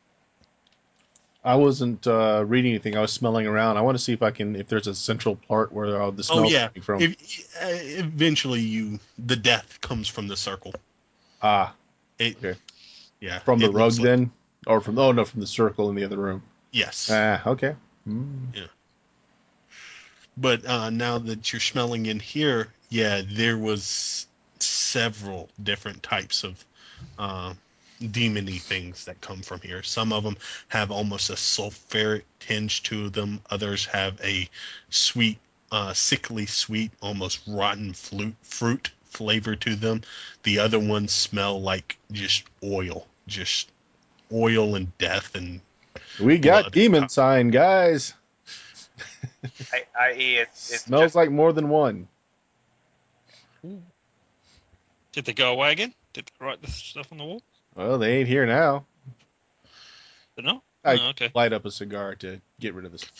I wasn't uh, reading anything. I was smelling around. I want to see if I can, if there's a central part where uh, the Oh smell's yeah. coming from. If, uh, eventually, you the death comes from the circle. Ah, It, Okay. yeah. From the it rug, looks like- then? Or from, oh, no, from the circle in the other room. Yes. Ah, okay. Hmm. But uh, now that you're smelling in here, yeah, there was several different types of uh, demony things that come from here. Some of them have almost a sulfuric tinge to them. Others have a sweet, uh, sickly sweet, almost rotten fruit, fruit flavor to them. The other ones smell like just oil, just oil and death and We got blood. demon sign, guys. I, i e, it's it's Smells just like more than one. Did they go away again? Did they write the stuff on the wall? Well, they ain't here now. They're not? I Oh, okay. light up a cigar to get rid of this.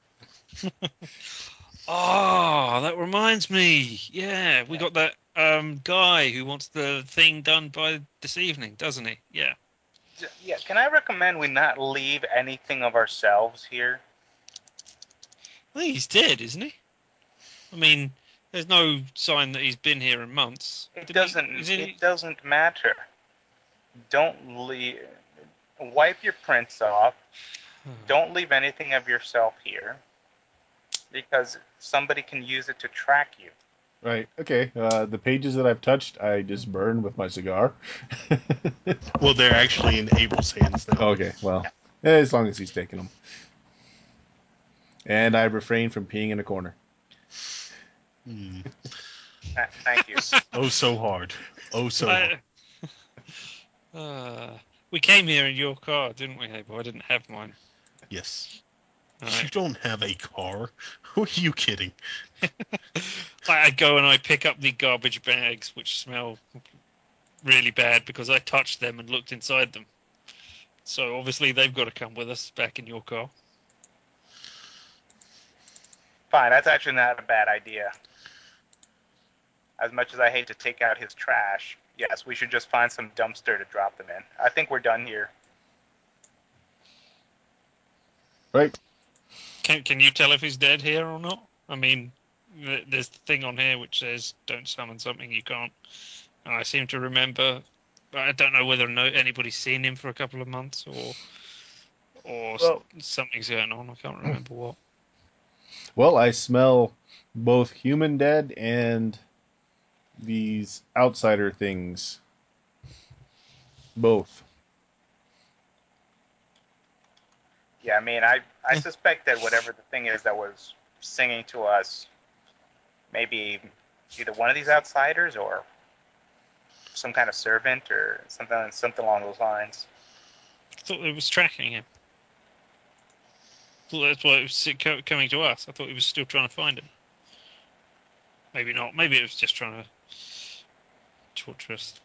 Oh, that reminds me. Yeah, we got that um, guy who wants the thing done by this evening, doesn't he? Yeah. yeah. Can I recommend we not leave anything of ourselves here? I think he's dead, isn't he? I mean, there's no sign that he's been here in months. It Did doesn't. He, is he, It doesn't matter. Don't leave. Wipe your prints off. Don't leave anything of yourself here, because somebody can use it to track you. Right. Okay. Uh, the pages that I've touched, I just burn with my cigar. Well, they're actually in Abel's hands now. Okay. Well, as long as he's taking them. And I refrain from peeing in a corner. Hmm. Th- Thank you. Oh, so hard. Oh, so hard. I, uh, we came here in your car, didn't we, Abel? I didn't have mine. Yes. All You right. don't have a car. Who are you kidding? I, I go and I pick up the garbage bags, which smell really bad because I touched them and looked inside them. So obviously they've got to come with us back in your car. Fine, that's actually not a bad idea. As much as I hate to take out his trash, yes, we should just find some dumpster to drop them in. I think we're done here. Right. Can Can you tell if he's dead here or not? I mean, th- there's the thing on here which says don't summon something you can't. And I seem to remember. I don't know whether or not anybody's seen him for a couple of months or or Well- something's going on. I can't remember what. Well, I smell both human dead and these outsider things. Both. Yeah, I mean, I, I suspect that whatever the thing is that was singing to us, maybe either one of these outsiders or some kind of servant or something something along those lines. I thought it was tracking him. I thought that's why it was co- coming to us. I thought he was still trying to find him. Maybe not. Maybe it was just trying to torture us.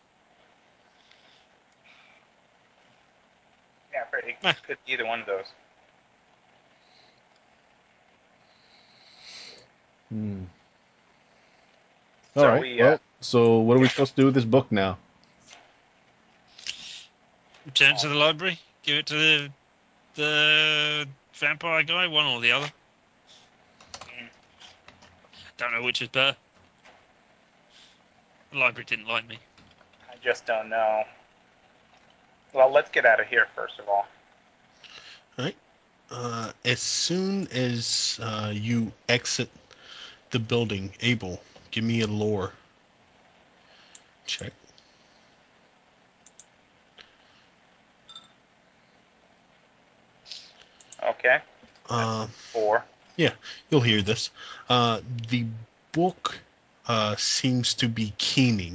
Yeah, it Ah. could be either one of those. Hmm. So All right. we, uh, well, so what are we supposed to do with this book now? Return to the library. Give it to the the vampire guy. One or the other. Mm. Don't know which is better. The library didn't like me. I just don't know. Well, let's get out of here first of all. All right. Uh, as soon as uh, you exit the building, Abel, give me a lore check. Okay. Uh, Four. you'll hear this. Uh, the book uh, seems to be keening.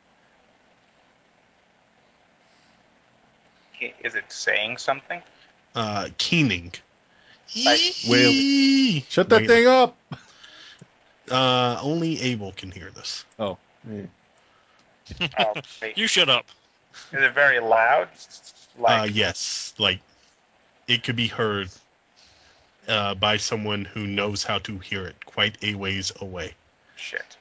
Is it saying something? Uh, keening. Like Whale. Eee! Shut that Wait, thing up! Uh, only Abel can hear this. Oh. eh. Oh, wait. You shut up. Is it very loud? Like Uh, yes, like it could be heard uh, by someone who knows how to hear it quite a ways away. shit.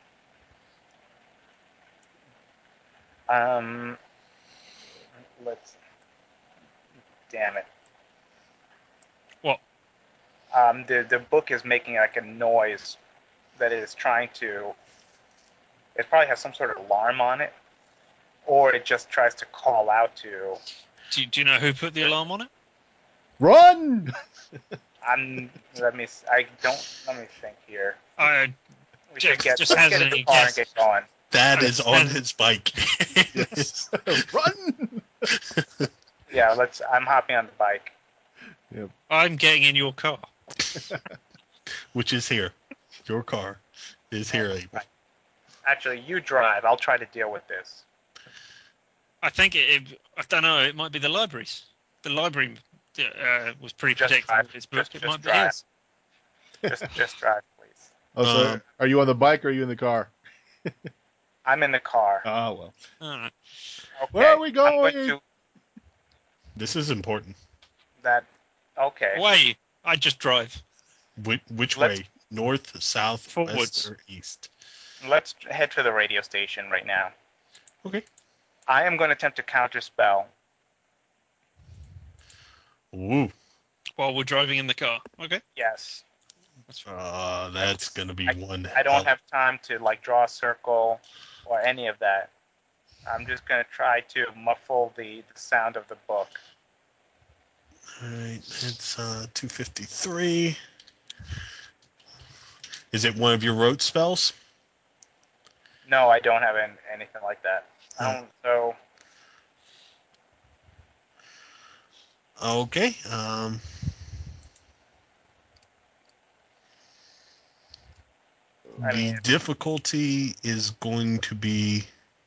Um, let's. Damn it. What? Um, the the book is making like a noise that is trying to. It probably has some sort of alarm on it, or it just tries to call out to you. Do you, do you know who put the alarm on it? Run! I'm. Let me. s- I don't. Let me think here. I We should Jack get. just Let's has get in any the car and guess. get going. That I is just on had- his bike. Yes. Run! Yeah. Let's. I'm hopping on the bike. I'm getting in your car. Which is here. Your car is here, Oh, Abel. right. Actually, you drive. I'll try to deal with this. I think it, it. I don't know. It might be the libraries. The library uh, was pretty Just protective drive. of his book. Just- it just might be drive. his. Just. Just drive, please. Oh, so Um, are you on the bike or are you in the car? I'm in the car. Oh, well. All right. Okay. Where are we I'm going? going to This is important. that. Okay. Away. I just drive Which, which Let's- way? North, south, west, forwards. or east? Let's head to the radio station right now. Okay. I am going to attempt to counterspell. Ooh. While we're driving in the car. Okay. Yes. Uh, that's going to be one. I don't hell- have time to like draw a circle or any of that. I'm just going to try to muffle the, the sound of the book. All right. It's uh, two fifty-three. Is it one of your rote spells? No, I don't have any, anything like that. I Oh. don't. So Okay. Um, I the mean- difficulty is going to be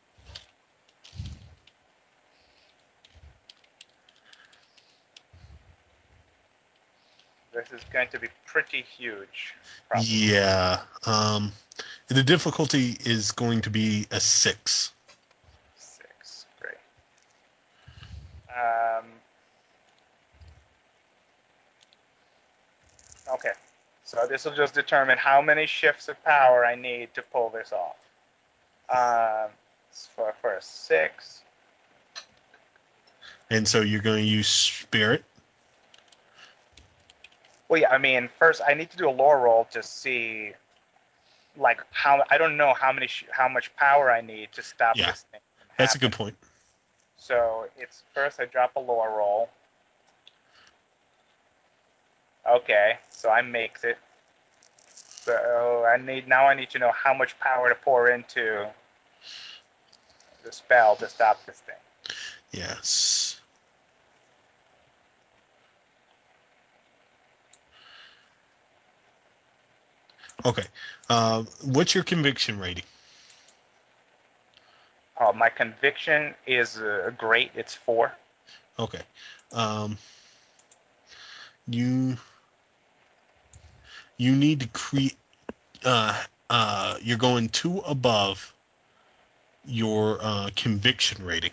this is going to be pretty huge. Probably. yeah. Um, the difficulty is going to be a six. Six. Great. Um, okay. So this will just determine how many shifts of power I need to pull this off. Um, for, for a six. And so you're going to use spirit. Well, yeah, I mean, first I need to do a lore roll to see, like, how I don't know how many sh- how much power I need to stop Yeah, this thing from That's a happening. good point. So it's first I drop a lore roll. Okay, so I makes it. So I need now I need to know how much power to pour into the spell to stop this thing. Yes. Okay. Uh, what's your conviction rating? Oh, my conviction is uh, great. It's four. Okay. Um, you you need to create. Uh, uh, you're going two above your uh, conviction rating.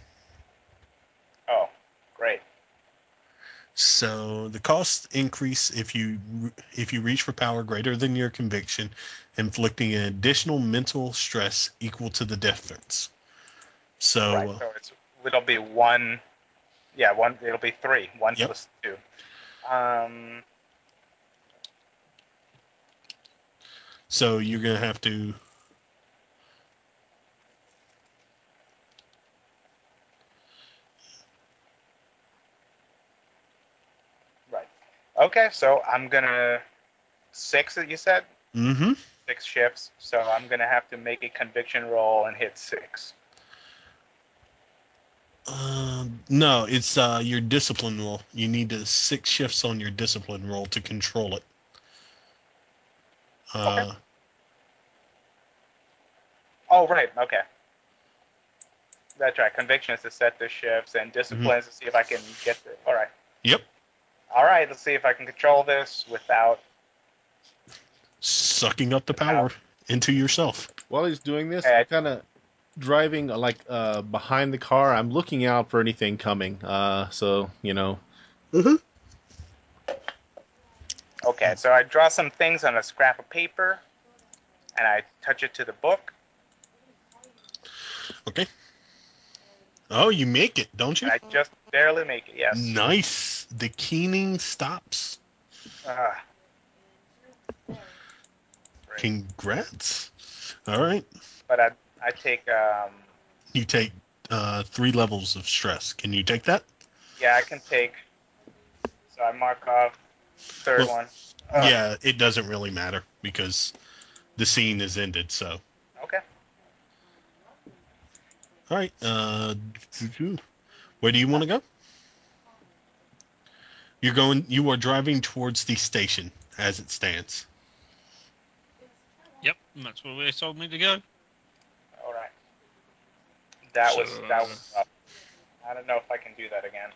Oh, great. So the costs increase if you if you reach for power greater than your conviction, inflicting an additional mental stress equal to the difference. So Right. So it's it'll be one. Yeah, one. It'll be three. One Yep. plus two. Um. so you're gonna have to. Right. Okay. So I'm gonna six. You said Mm-hmm. six shifts. So I'm gonna have to make a conviction roll and hit six. Uh, no, it's uh, your discipline roll. You need to six shifts on your discipline roll to control it. Uh, Okay. Oh, right. Okay. That's right. Conviction is to set the shifts, and discipline is to see if I can get the. All right. Yep. All right. Let's see if I can control this without. Sucking up the power into yourself. While he's doing this, Hey, I- I'm kind of driving uh, like uh, behind the car. I'm looking out for anything coming. Uh, so you know, Mm-hmm. Okay. So I draw some things on a scrap of paper, and I touch it to the book, Okay. Oh, you make it, don't you? and I just barely make it. Yes. Nice. The keening stops. Ah. Great. Congrats. All right. But I I take um You take uh, three levels of stress. Can you take that? Yeah, I can take. So I mark off third Well, one. Ugh. yeah, it doesn't really matter because the scene is ended. So, Okay. all right. Uh, where do you want to go? You're going. You are driving towards the station as it stands. Yep, and that's where they told me to go. All right. That So, was that uh, was rough. I don't know if I can do that again.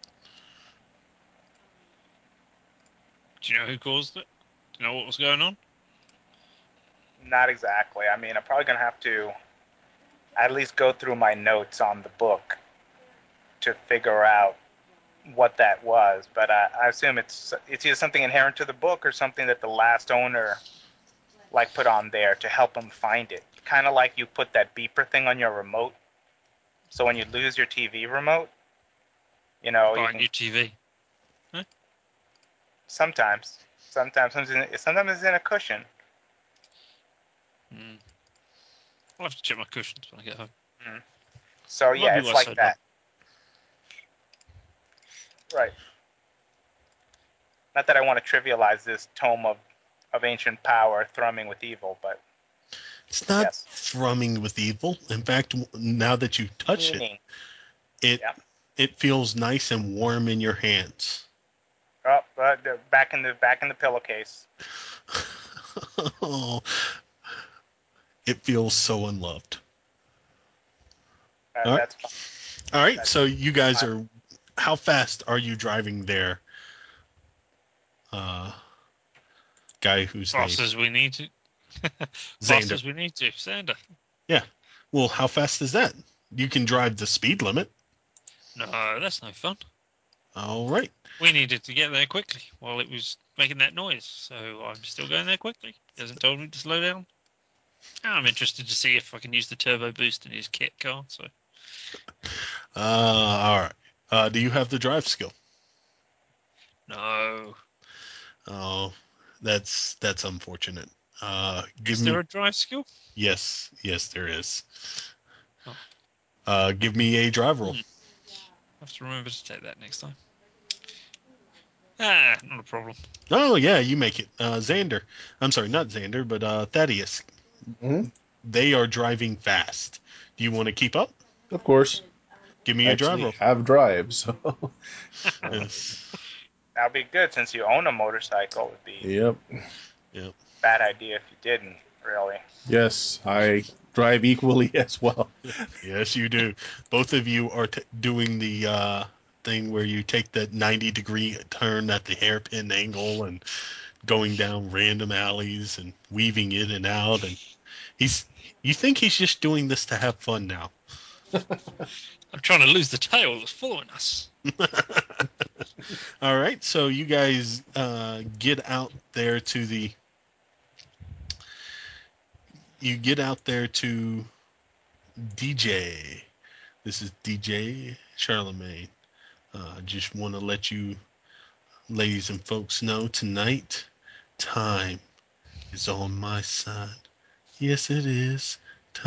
do you know who caused it? Do you know what was going on? Not exactly. I mean, I'm probably gonna have to at least go through my notes on the book to figure out what that was. But I, I assume it's it's either something inherent to the book or something that the last owner like put on there to help him find it. Kind of like you put that beeper thing on your remote. So when you lose your T V remote, you know, Buy you a can new T V. sometimes, sometimes, sometimes it's sometimes it's in a cushion. Mm. I'll have to check my cushions when I get home. Mm. So Might yeah, be it's why like so long. that. Right. Not that I want to trivialize this tome of, of ancient power thrumming with evil, but It's not yes. thrumming with evil. In fact, w- now that you touch it, Meaning, it yeah. it feels nice and warm in your hands. Oh, but uh, back in the back in the pillowcase. Oh, it feels so unloved. Uh, All right. that's fine. All right. That's So you guys fine. are. How fast are you driving there? Uh, guy whose name Fast as we need to. Fast Xander. as we need to. Sander. Yeah. Well, how fast is that? You can drive the speed limit. No, that's no fun. All right. We needed to get there quickly while it was making that noise, so I'm still going there quickly. He hasn't told me to slow down. I'm interested to see if I can use the turbo boost in his kit car. So Uh, all right. Uh, do you have the drive skill? no, Oh, that's that's unfortunate. Uh, give is there me a drive skill? yes, yes, there is. Oh, Uh, give me a drive roll. hmm. I have to remember to take that next time. Ah, not a problem. Oh yeah, you make it. Uh, Xander. I'm sorry, not Xander, but uh, Thaddeus. Mhm. They are driving fast. Do you want to keep up? Of course. Give me I a drive actually roll. have drive, so. Uh, Yes. That'll be good since you own a motorcycle. It'd be yep. Yep. a bad idea if you didn't, really. Yes, I drive equally as well. Yes, you do. Both of you are t- doing the uh, thing where you take that ninety degree turn at the hairpin angle and going down random alleys and weaving in and out. And he's, you think he's just doing this to have fun now. I'm trying to lose the tail that's following us. All right, so you guys uh, get out there to the. You get out there to D J. This is D J Charlemagne. Uh, just want to let you, ladies and folks, know tonight, time is on my side. Yes, it is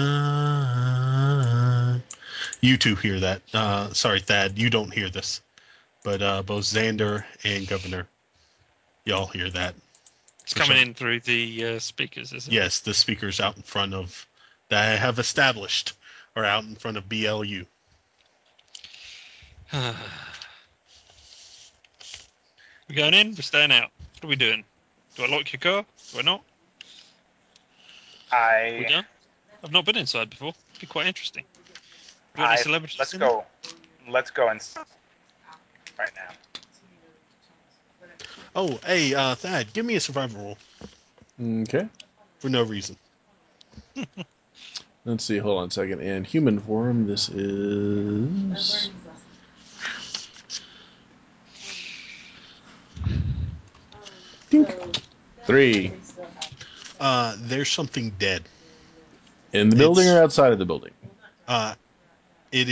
time. You two hear that. Uh, sorry, Thad, you don't hear this. But uh, both Xander and Governor, y'all hear that. It's For coming some. in through the uh, speakers, is it? Yes, the speakers out in front of, that I have established, are out in front of B L U. We're going in. We're staying out. What are we doing? Do I lock your car? Do I not? We I done? I've not been inside before. It'd be quite interesting. Do you want any I celebrities let's in there? go. Let's go and right now. Oh, hey, uh, Thad, give me a survival roll Okay. for no reason. Let's see. Hold on a second. In human form, this is. Dink. Three. Uh, there's something dead. In the building or It's outside of the building? uh, it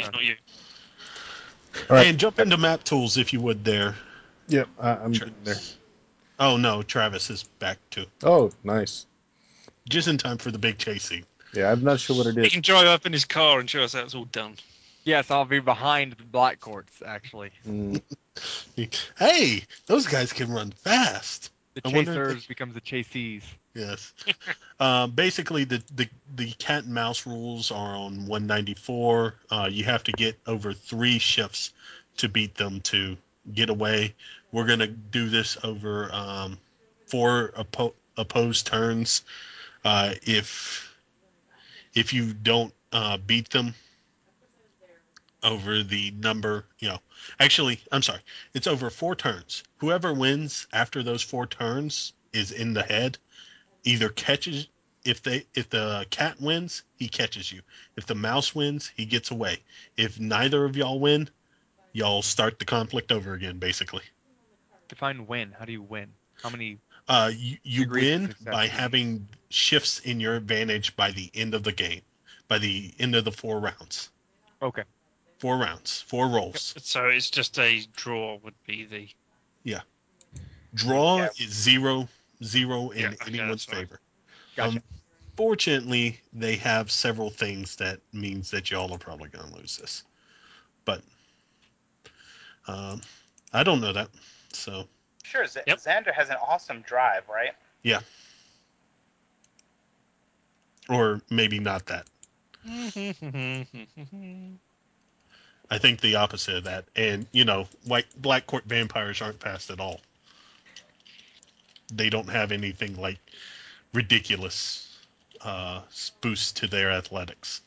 It's not you. All right. And jump into map tools if you would there. Yep, I, I'm Sure. getting there. Oh no, Travis is back too. Oh, nice. Just in time for the big chase scene. Yeah, I'm not sure what it He is. can drive up in his car and show us how it's all done. Yes, I'll be behind the black courts, actually. Mm, Hey, those guys can run fast. The I wonder if chasers they- becomes the chasees. Yes. um, basically, the, the the cat and mouse rules are on one ninety-four. Uh, you have to get over three shifts to beat them to get away. We're gonna do this over um, four oppo- opposed turns. Uh, if if you don't uh, beat them over the number, you know, actually, I'm sorry, it's over four turns. Whoever wins after those four turns is in the head. Either catches if they if the cat wins, he catches you. If the mouse wins, he gets away. If neither of y'all win, y'all start the conflict over again, basically. Define win. How do you win? How many? Uh, you you Degrees of win success by do you having shifts in your advantage by the end of the game, by the end of the four rounds. Okay. Four rounds, four rolls. So it's just a draw would be the. Draw Yeah. is zero, zero in Yeah, okay, anyone's that's fine. favor. Gotcha. Unfortunately, they have several things that means that y'all are probably going to lose this. But um, I don't know that. So, Sure, Z- Yep. Xander has an awesome drive, right? or maybe not that. I think the opposite of that. And, you know, white Black Court vampires aren't fast at all. They don't have anything like ridiculous uh, boosts to their athletics.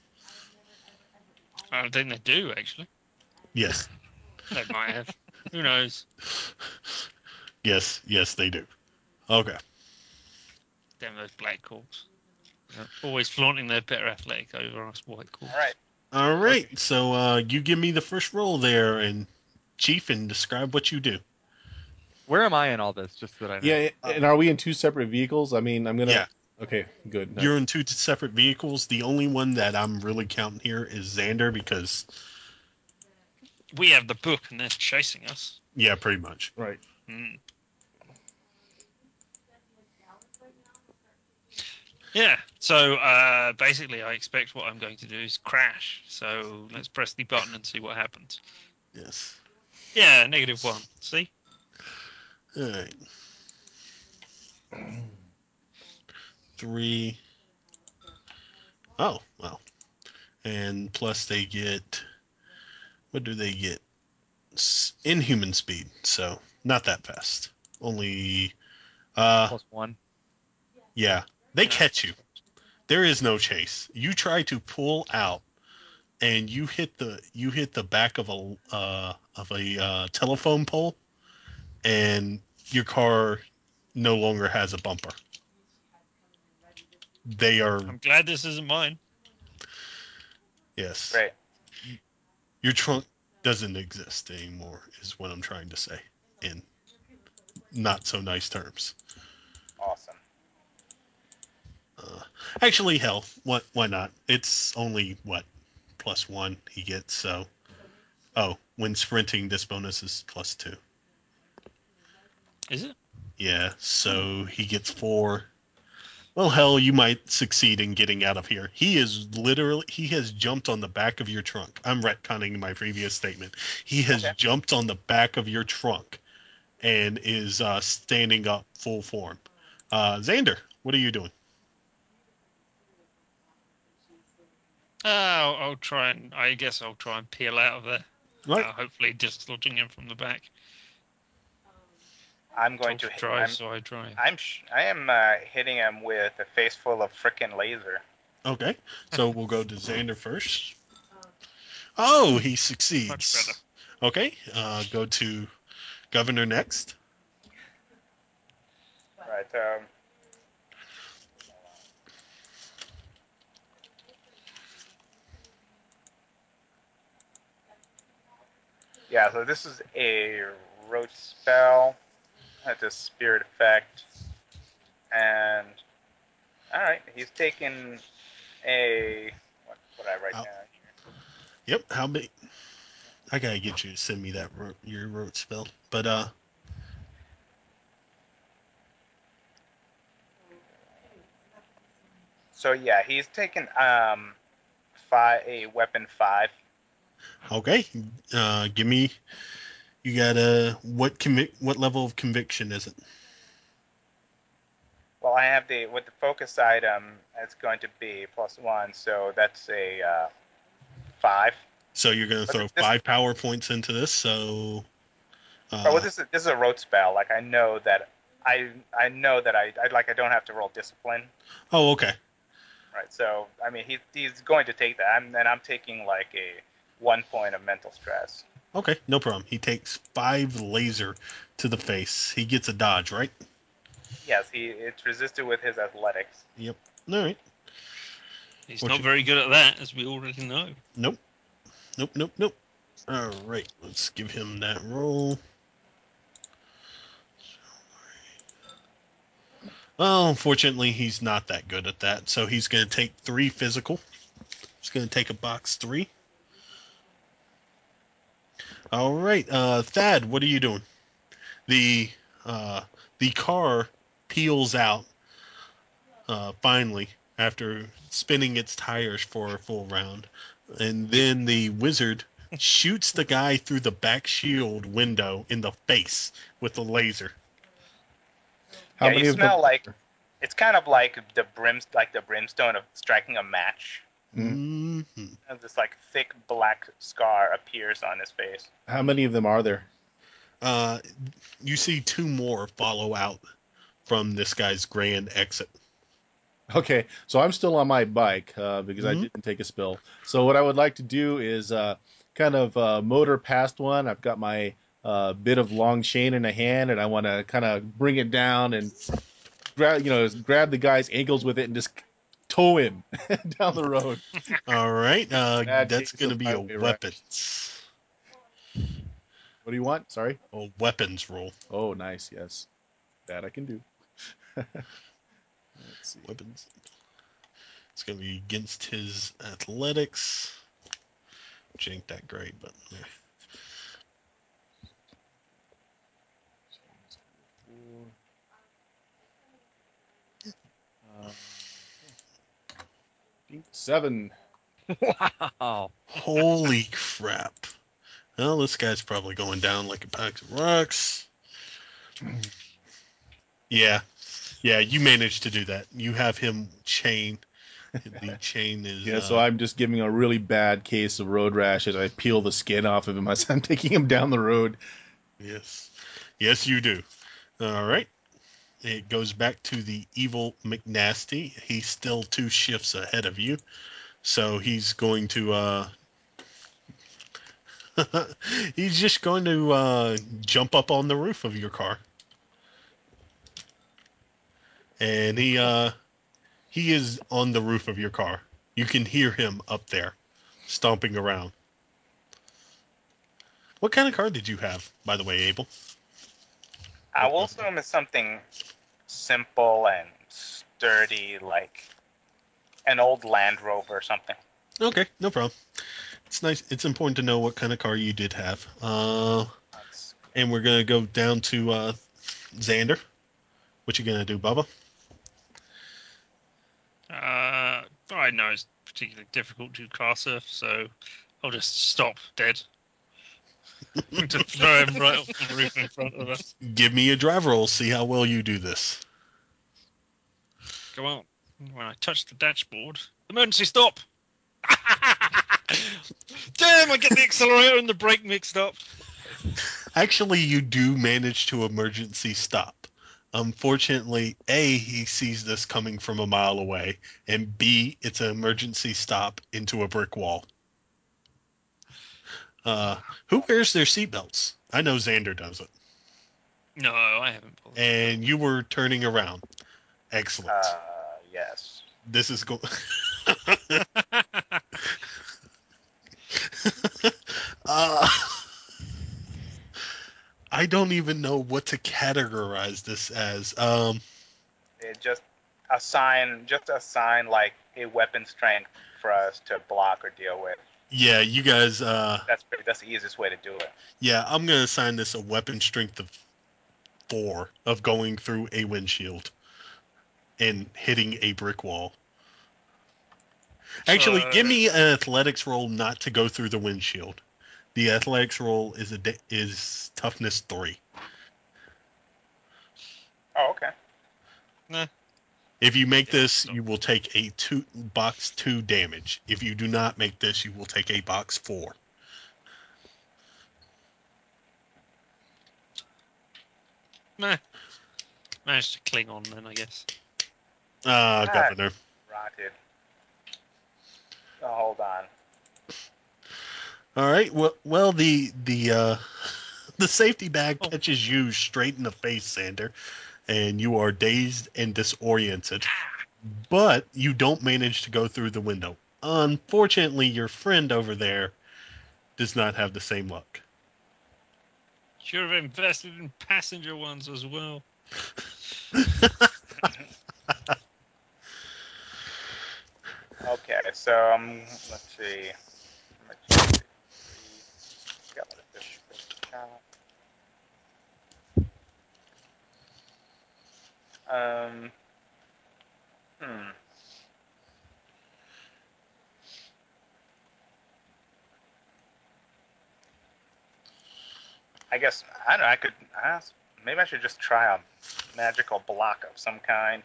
I don't think they do actually. Yes. They might have. Who knows? Yes, yes, they do. Okay. Damn those black corps. Yeah. Always flaunting their better athletic over us white corps. All right. All right. So uh, you give me the first roll there, and Chief, and describe what you do. Where am I in all this? Just so that I know. yeah, and are we in two separate vehicles? I mean, I'm gonna. Yeah. Okay, good. Nice. You're in two separate vehicles. The only one that I'm really counting here is Xander because, We have the book and they're chasing us. yeah, pretty much. Right. Mm. Yeah. So uh, basically, I expect what I'm going to do is crash. So let's press the button and see what happens. Yes. Yeah, negative one. See? All right. Three. Oh, well. And plus they get, what do they get? S- Inhuman speed. So not that fast. Only, uh, Plus one. yeah. They Yeah. catch you. There is no chase. You try to pull out, and you hit the you hit the back of a uh, of a uh, telephone pole, and your car no longer has a bumper. They are I'm glad this isn't mine. yes. Great. Your trunk doesn't exist anymore, is what I'm trying to say, in not so nice terms. Awesome. Uh, actually, hell, what? Why not? It's only what plus one he gets. So, oh, when sprinting, this bonus is plus two. Is it? Yeah, so he gets four. Well, hell, you might succeed in getting out of here. He is literally, he has jumped on the back of your trunk. I'm retconning my previous statement. He has Okay. jumped on the back of your trunk and is uh, standing up full form. Uh, Xander, what are you doing? Oh, I'll, I'll try and I guess I'll try and peel out of there. Right. Uh, hopefully, dislodging him from the back. I'm going Told to. to drive, I'm. so I drive. I'm. Sh- I am uh, hitting him with a face full of frickin' laser. Okay, so we'll go to Xander first. Oh, he Much succeeds. better. Okay, uh, go to Governor next. Right. Um. Yeah. So this is a roach spell. That's a spirit effect. And all right, he's taken a. What what did I write Oh. down here? Yep. How big? I gotta get you to send me that ro- your road spell. But uh, So yeah, he's taken um five a weapon five. okay. Uh, give me. You got a what convic? What level of conviction is it? Well, I have the with the focus item, it's going to be plus one, so that's a uh, five. So you're gonna But throw th- this, five power points into this. So but uh, with this, this is a road spell. Like I know that I I know that I, I like I don't have to roll discipline, oh, okay. right? So I mean he he's going to take that, I'm, and I'm taking like a one point of mental stress. Okay, no problem. He takes five laser to the face. He gets a dodge, right? Yes, he it's resisted with his athletics. Yep. All right. He's What not you- very good at that, as we already know. Nope. Nope. Nope. Nope. All right. Let's give him that roll. Well, unfortunately, he's not that good at that. So he's going to take three physical. He's going to take a box three. All right. Uh, Thad, what are you doing? The uh, the car peels out uh, finally after spinning its tires for a full round, and then the wizard shoots the guy through the back shield window in the face with a laser. How Yeah, many you of them? smell like it's kind of like the brims like the brimstone of striking a match. Mhm. hmm And this like thick black scar appears on his face. How many of them are there? Uh, you see two more follow out from this guy's grand exit. Okay, so I'm still on my bike uh, because I Mhm. didn't take a spill. So what I would like to do is uh, kind of uh, motor past one. I've got my uh, bit of long chain in a hand, and I want to kind of bring it down and grab, you know, grab the guy's ankles with it and just tow him down the road. All right, uh, Bad that's case going to of be a highway rash. weapons, What do you want? Sorry. a weapons roll. Oh, nice. Yes, that I can do. Let's see. Weapons. It's going to be against his athletics, which ain't that great, but yeah. Um, seven. Wow. Holy crap. Well, this guy's probably going down like a pack of rocks. Yeah, yeah, you managed to do that. You have him chain. The chain is. Yeah, uh, so I'm just giving a really bad case of road rash as I peel the skin off of him as I'm taking him down the road. Yes. Yes, you do. All right. It goes back to the evil McNasty. He's still two shifts ahead of you. So he's going to. Uh, he's just going to uh, jump up on the roof of your car. And he uh, he is on the roof of your car. You can hear him up there, stomping around. What kind of car did you have, by the way, Abel? I will assume it's something simple and sturdy, like an old Land Rover or something. Okay, no problem. It's nice. It's important to know what kind of car you did have. Uh, That's, and we're gonna go down to uh, Xander. What you gonna do, Bubba? Uh, I know it's particularly difficult to car surf, so I'll just stop dead. To throw him right off the roof in front of us. Give me a drive roll. See how well you do this. Come on. When I touch the dashboard, emergency stop! Damn, I get the accelerator and the brake mixed up. Actually, you do manage to emergency stop. Unfortunately, A, he sees this coming from a mile away, and B, it's an emergency stop into a brick wall. Uh, who wears their seatbelts? I know Xander does it. No, I haven't bothered. And you were turning around. Excellent. uh, yes. This is go. uh, I don't even know what to categorize this as. Um, It just assign just assign like a weapon strength for us to block or deal with. Yeah, you guys. Uh, That's pretty, that's the easiest way to do it. yeah, I'm gonna assign this a weapon strength of four of going through a windshield and hitting a brick wall. Actually, So, give me an athletics roll not to go through the windshield. The athletics roll is a da- is toughness three. Oh, okay. nah. If you make Yeah, this, stop. you will take a two box two damage. If you do not make this, you will take a box four. Nah. Managed to cling on then, I guess. Ah, Ah, Governor. rotted. Oh, hold on. All right. Well, well, the the uh, the safety bag Oh. catches you straight in the face, Sander, and you are dazed and disoriented. But you don't manage to go through the window. Unfortunately, your friend over there does not have the same luck. Should have invested in passenger ones as well. Okay, so um, let's see. Let's see. Got what is this? This shot. Um. Hmm. I guess I don't know. I could ask. Maybe I should just try a magical block of some kind.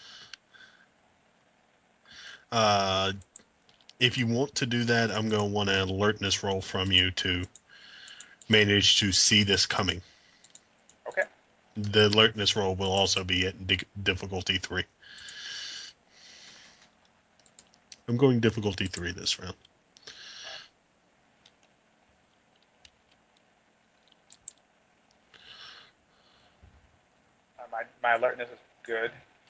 Uh, if you want to do that, I'm going to want an alertness roll from you to manage to see this coming. Okay. The alertness roll will also be at di- difficulty three. I'm going difficulty three this round. Uh, my my alertness is good.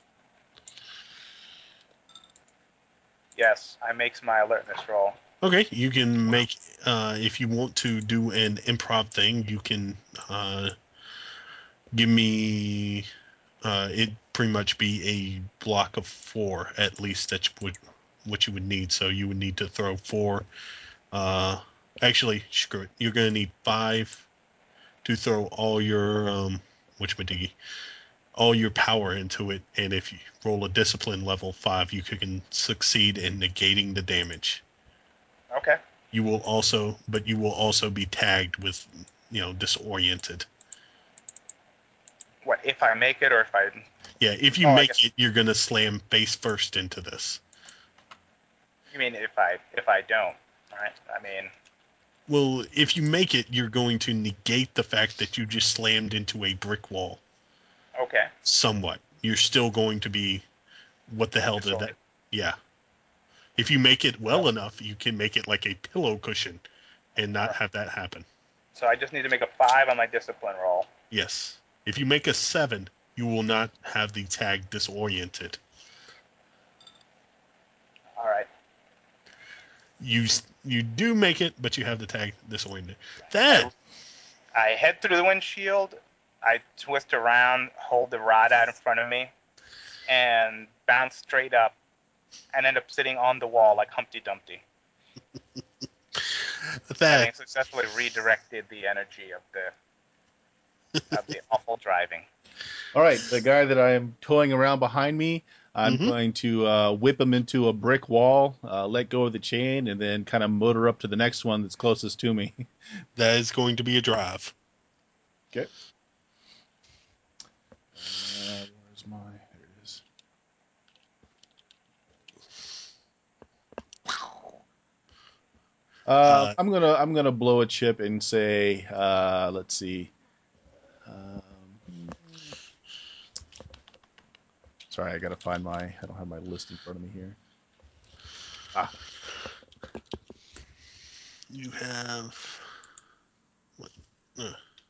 Yes, I makes my alertness roll. Okay, you can make uh, if you want to do an improv thing, you can uh, give me. Uh, it pretty much be a block of four at least. That's what what you would need. So you would need to throw four. Uh, actually, screw it. You're gonna need five to throw all your um, whatchamajiggy, all your power into it. And if you roll a discipline level five, you can succeed in negating the damage. Okay. You will also, but you will also be tagged with, you know, disoriented. What if I make it or if I? Yeah, if you Oh, I make guess it, you're gonna slam face first into this. you mean if I if I don't. All right. I mean, Well, if you make it, you're going to negate the fact that you just slammed into a brick wall. okay. Somewhat. You're still going to be, what the hell did that? Disoriented. Yeah. If you make it well Oh, enough, you can make it like a pillow cushion and not all right. have that happen. So I just need to make a five on my discipline roll. Yes. If you make a seven, you will not have the tag disoriented. All right. You you do make it, but you have the tag disoriented. I That I head through the windshield. I twist around, hold the rod out in front of me, and bounce straight up, and end up sitting on the wall like Humpty Dumpty, that having successfully redirected the energy of the of the awful driving. All right, the guy that I am towing around behind me, I'm Mhm. going to uh, whip him into a brick wall, uh, let go of the chain, and then kind of motor up to the next one that's closest to me. that is going to be a drive. Okay. Uh, where's my? There it is. Uh, Uh, I'm gonna I'm gonna blow a chip and say, uh, let's see. Um, sorry, I gotta find my. I don't have my list in front of me here. Ah, you have what? Uh,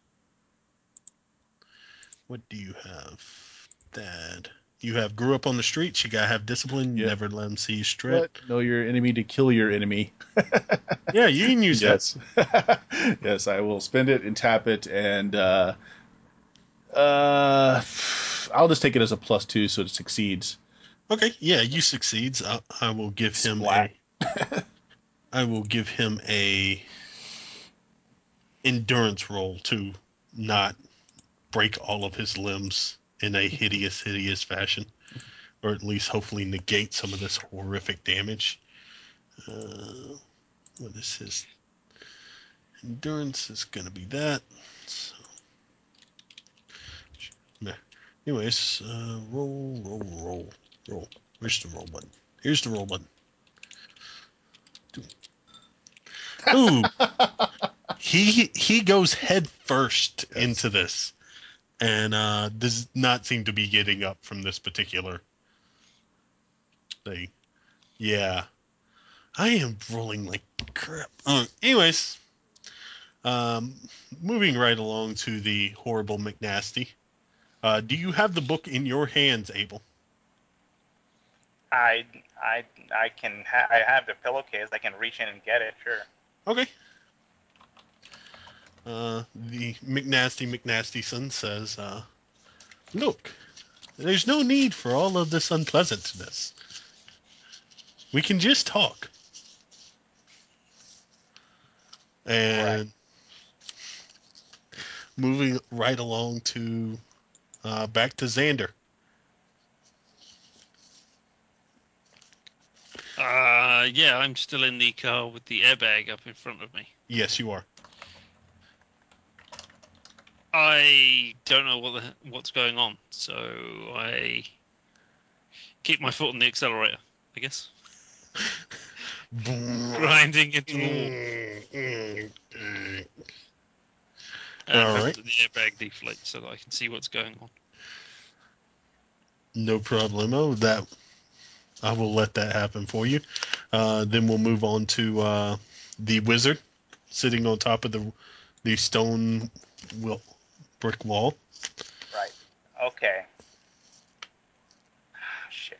what do you have? Dad. You have grew up on the streets. You gotta have discipline. yeah. Never let them see you strip. What? Know your enemy to kill your enemy. Yeah, you can use that. Yes. Yes, I will spend it and tap it, and uh, uh, I'll just take it as a plus two, so it succeeds. Okay, yeah, you succeeds. I, I will give him Splat. a. I will give him a endurance roll to not break all of his limbs in a hideous, hideous fashion, or at least hopefully negate some of this horrific damage. Uh, what is his endurance? Is going to be that. So, anyways, uh, roll, roll, roll, roll. Where's the roll button? Here's the roll button. Ooh, he he goes head first Yes. into this, and uh, does not seem to be getting up from this particular thing. Yeah, I am rolling like crap. Uh, anyways, um, moving right along to the horrible McNasty. Uh, do you have the book in your hands, Abel? I I I can ha- I have the pillowcase. I can reach in and get it. Sure. Okay. Uh, the McNasty McNastyson says, uh, "Look, there's no need for all of this unpleasantness. We can just talk." And moving right along to uh, back to Xander. Uh, yeah, I'm still in the car with the airbag up in front of me. Yes, you are. I don't know what the, what's going on, so I keep my foot on the accelerator, I guess. Grinding into the wall. And All hope right. that the airbag deflates so that I can see what's going on. No problemo. That I will let that happen for you. Uh, then we'll move on to uh, the wizard sitting on top of the the stone will, brick wall. Right. Okay. Shit.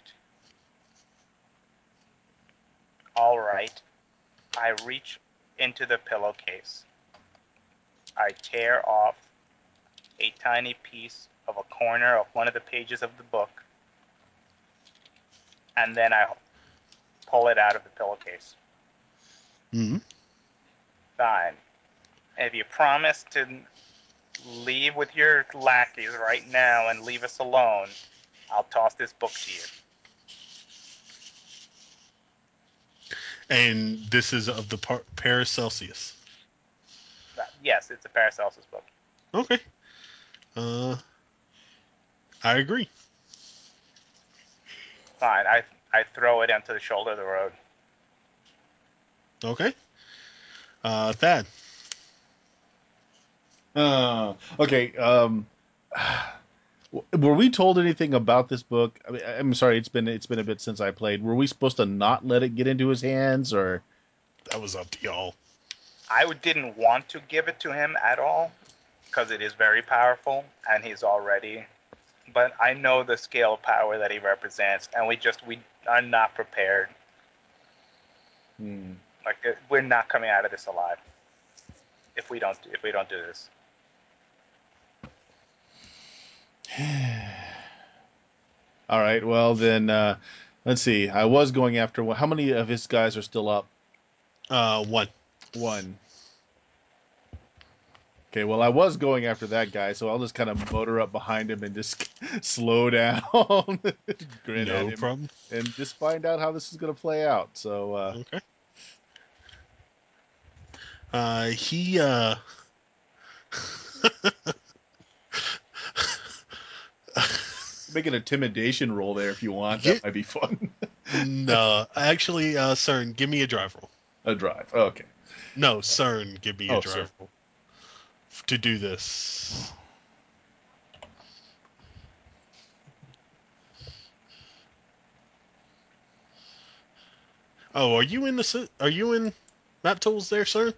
All right. I reach into the pillowcase. I tear off a tiny piece of a corner of one of the pages of the book, and then I pull it out of the pillowcase. Mm-hmm. Fine. If you promise to leave with your lackeys right now and leave us alone, I'll toss this book to you. And this is of the par- Paracelsus. Yes, it's a Paracelsus book. Okay. Uh, I agree. Fine. I I throw it onto the shoulder of the road. Okay. Uh, Thad. Uh, okay. Um, were we told anything about this book? I mean, I'm sorry. It's been it's been a bit since I played. Were we supposed to not let it get into his hands, or? That was up to y'all. I didn't want to give it to him at all because it is very powerful and he's already. But I know the scale of power that he represents, and we just we are not prepared. Hmm. Like we're not coming out of this alive if we don't if we don't do this. All right. Well, then uh, let's see. I was going after one. How many of his guys are still up? Uh, one. One. Okay. Well, I was going after that guy, so I'll just kind of motor up behind him and just slow down, grin at No him, problem. and just find out how this is going to play out. So. Uh, Okay. Uh, he uh. Make an intimidation roll there if you want. Get, That might be fun. no, actually, uh, CERN, give me a drive roll. A drive. Okay. No, CERN, give me a Oh, drive sir. roll to do this. Oh, are you in the? si- Are you in map tools there, CERN?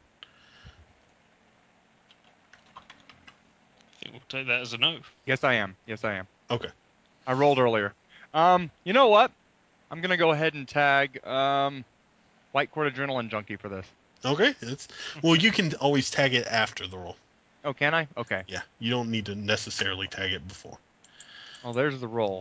I think we'll take that as a no. Yes, I am. Yes, I am. Okay. I rolled earlier. Um, you know what? I'm gonna go ahead and tag um, White Court Adrenaline Junkie for this. Okay. It's well, you can always tag it after the roll. Oh, can I? Okay. Yeah, you don't need to necessarily tag it before. Well, there's the roll.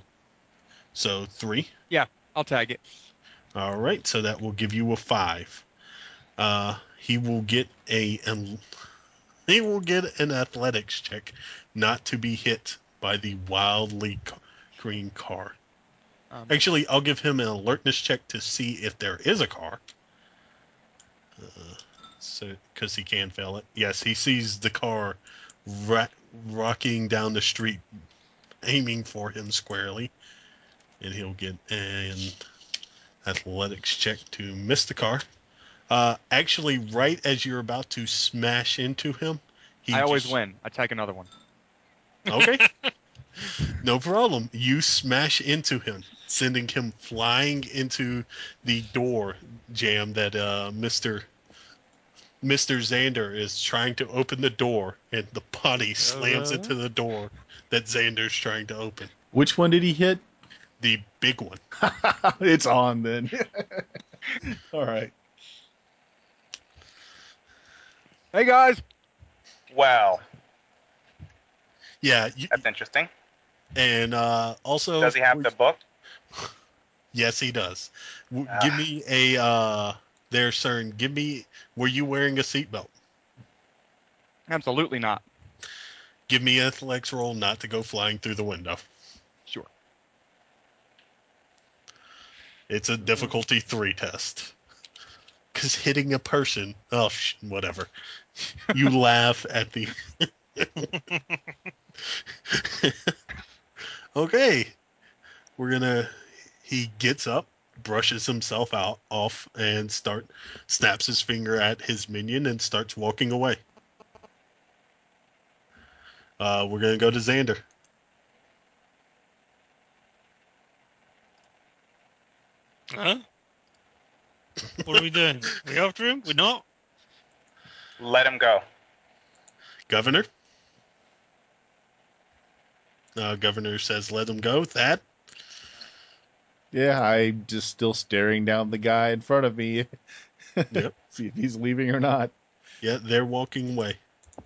So three. Yeah, I'll tag it. All right. So that will give you a five. Uh, he will get a an, he will get an athletics check not to be hit by the wildly c- green car. Um, Actually, I'll give him an alertness check to see if there is a car. Uh, so, because he can fail it. Yes, he sees the car ra- rocking down the street, aiming for him squarely, and he'll get an athletics check to miss the car. Uh, actually, right as you're about to smash into him, he I always just, win. I take another one. Okay, no problem. You smash into him, sending him flying into the door jam that uh, Mister Mister Xander is trying to open the door, and the body slams uh. into the door that Xander's trying to open. Which one did he hit? The big one. It's on then. All right. Hey guys. Well, Yeah, you, that's interesting. and uh, also, Does he have the book? yes, he does. W- Ah. Give me a uh, there, CERN. Give me. Were you wearing a seatbelt? Absolutely not. Give me an athletics roll not to go flying through the window. Sure. It's a difficulty three test. Because hitting a person, oh, sh- whatever. You laugh at the. Okay, we're gonna. He gets up, brushes himself out off, and start snaps his finger at his minion and starts walking away. Uh, we're gonna go to Xander. Huh? What are we doing? We after him? We're not? Let him go. Governor. Uh, Governor says, "Let him go." Thad. Yeah, I'm just still staring down the guy in front of me. Yep. See if he's leaving or not. Yeah, they're walking away.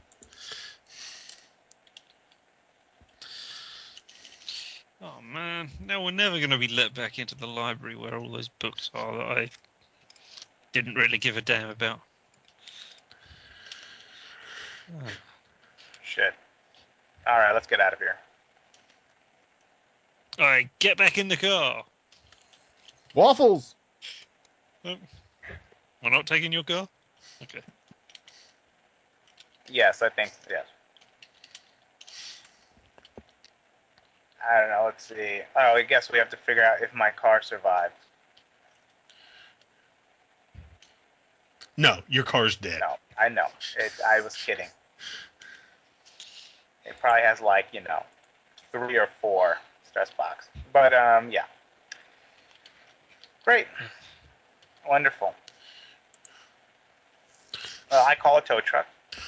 Oh man, no, we're never going to be let back into the library where all those books are that I didn't really give a damn about. Oh. Shit. All right, let's get out of here. All right, get back in the car. Waffles! Oh, we're not taking your car? Okay. Yes, I think yes. I don't know. Let's see. Oh, I guess we have to figure out if my car survived. No, your car's dead. No, I know. It, I was kidding. It probably has like you know, three or four stress box. But um, yeah. Great. Wonderful. Well, I call a tow truck.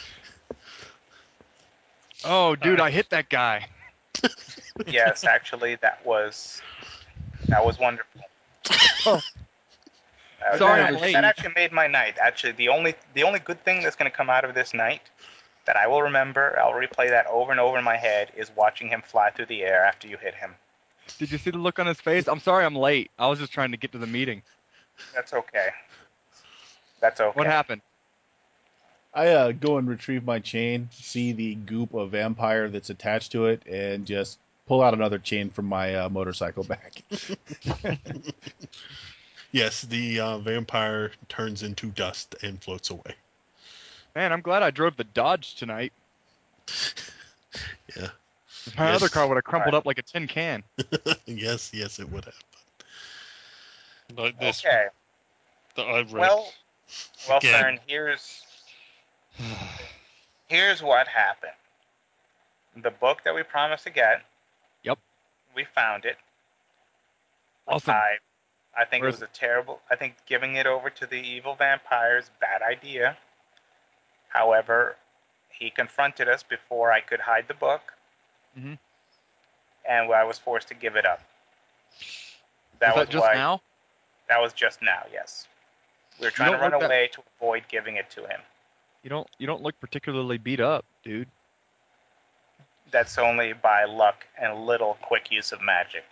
Oh, dude, Uh, I hit that guy. Yes, actually, that was that was wonderful. Oh. That, was- Sorry, that, I'm actually, late. that actually made my night. Actually, the only the only good thing that's going to come out of this night that I will remember, I'll replay that over and over in my head, is watching him fly through the air after you hit him. Did you see the look on his face? I'm sorry I'm late. I was just trying to get to the meeting. That's okay. That's okay. What happened? I uh, go and retrieve my chain, see the goop of vampire that's attached to it, and just pull out another chain from my uh, motorcycle back. Yes, the uh, vampire turns into dust and floats away. Man, I'm glad I drove the Dodge tonight. Yeah. My Yes. other car would have crumpled Alright. up like a tin can. yes, yes, it would have. like this Okay. one that I read. Well, well, Again. CERN, here's here's what happened. The book that we promised to get. Yep. We found it. Awesome. I I think Where it is was a terrible. I think giving it over to the evil vampires, bad idea. However, he confronted us before I could hide the book, Mhm. and I was forced to give it up. That Was was that just why. now? That was just now. Yes, we were trying to don't run look that- away to avoid giving it to him. You don't you don't look particularly beat up, dude. That's only by luck and a little quick use of magic.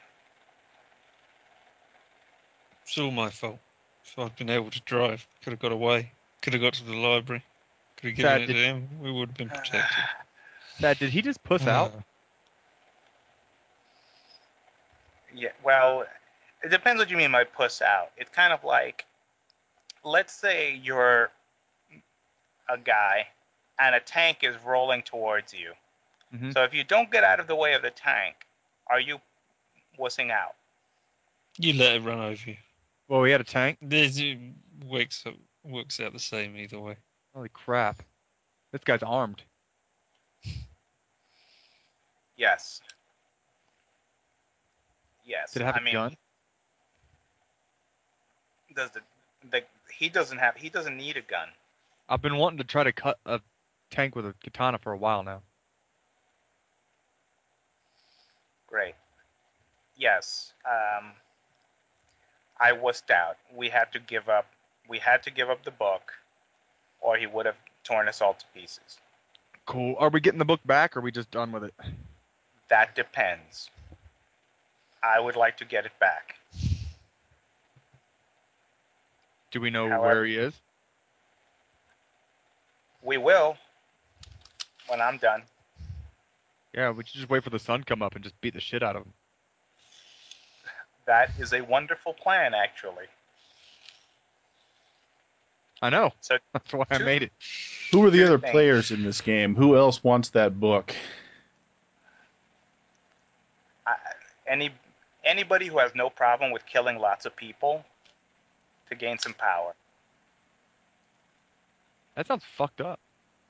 It's all my fault. If I'd been able to drive, could have got away. Could have got to the library. Could have Dad, given it did- to him. We would have been protected. Dad, did he just puss out? Yeah, well, it depends what you mean by puss out. It's kind of like, let's say you're a guy and a tank is rolling towards you. Mhm. So if you don't get out of the way of the tank, are you wussing out? You let it run over you. Well, we had a tank. There's, it works, out- works out the same either way. Holy crap! This guy's armed. Yes. Yes. Did it have I a mean, gun? does the the he doesn't have he doesn't need a gun. I've been wanting to try to cut a tank with a katana for a while now. Great. Yes. Um, I wussed out. We had to give up. We had to give up the book, or he would have torn us all to pieces. Cool. Are we getting the book back, or are we just done with it? That depends. I would like to get it back. Do we know However- where he is? We will when I'm done. Yeah, we should just wait for the sun come up and just beat the shit out of him. That is a wonderful plan, actually. I know. So That's why I two- made it. Who are the Here's other the thing. players in this game? Who else wants that book? I, any anybody who has no problem with killing lots of people to gain some power. That sounds fucked up.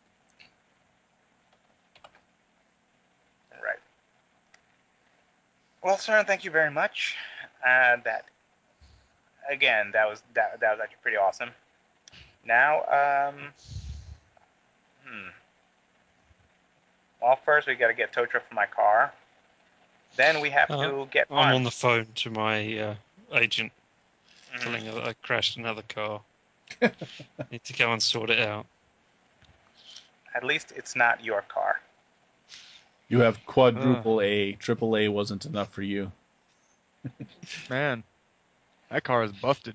Right. Well, sir, thank you very much. Uh, that again, that was that, that was actually pretty awesome. Now, um, hmm. Well, first we got to get tow truck for my car. Then we have Uh, to get I'm armed. on the phone to my uh, agent, Mhm. telling her that I crashed another car. Need to go and sort it out. At least it's not your car. You have quadruple A. Triple A wasn't enough for you. Man, that car is busted.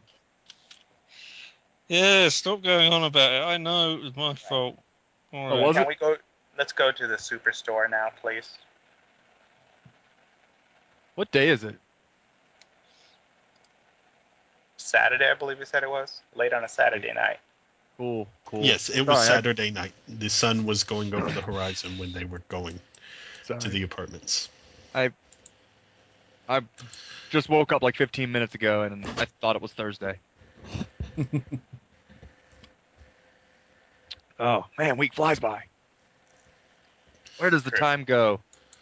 Yeah, stop going on about it. I know it was my fault. All Oh, right. was Can it? we go? Let's go to the superstore now, please. What day is it? Saturday, I believe you said it was. Late on a Saturday night. Cool, cool. Yes, it was Sorry, I- Saturday night. The sun was going over the horizon when they were going Sorry. to the apartments. I just woke up like fifteen minutes ago and I thought it was Thursday. Oh, man, week flies by. Where does the True. time go?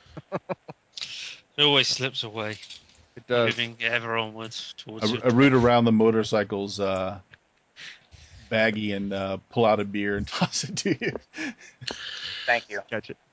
It always slips away, It does. moving ever onwards towards A, your a route around the motorcycle's uh, baggie and uh, pull out a beer and toss it to you. Thank you. Catch it.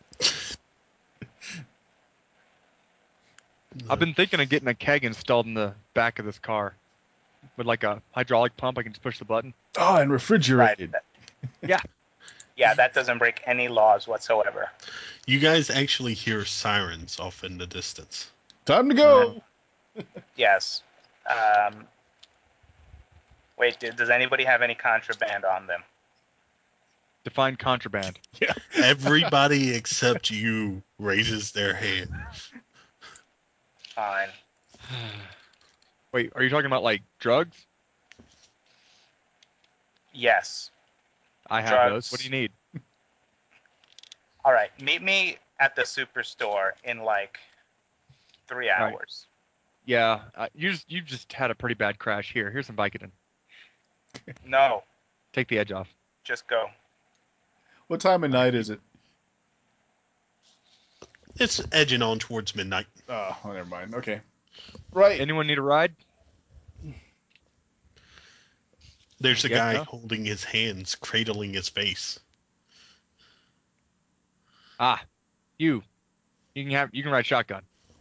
I've been thinking of getting a keg installed in the back of this car. With like a hydraulic pump, I can just push the button. Oh, and refrigerated. Right. Yeah. Yeah, that doesn't break any laws whatsoever. You guys actually hear sirens off in the distance. Time to go. Yes. Um, wait, did, does anybody have any contraband on them? Define contraband. Everybody except you raises their hand. Fine. Wait, are you talking about like drugs? Yes. I have Drugs. those. What do you need? All right. Meet me at the superstore in like three Right. hours. Yeah, uh, you just you just had a pretty bad crash. Here, here's some Vicodin. No, Take the edge off. just go. What time of night is it? It's edging on towards midnight. Oh, well, never mind. Okay. Right. Anyone need a ride? There's a Yes, guy no? holding his hands, cradling his face. Ah, you. You can have you can ride shotgun.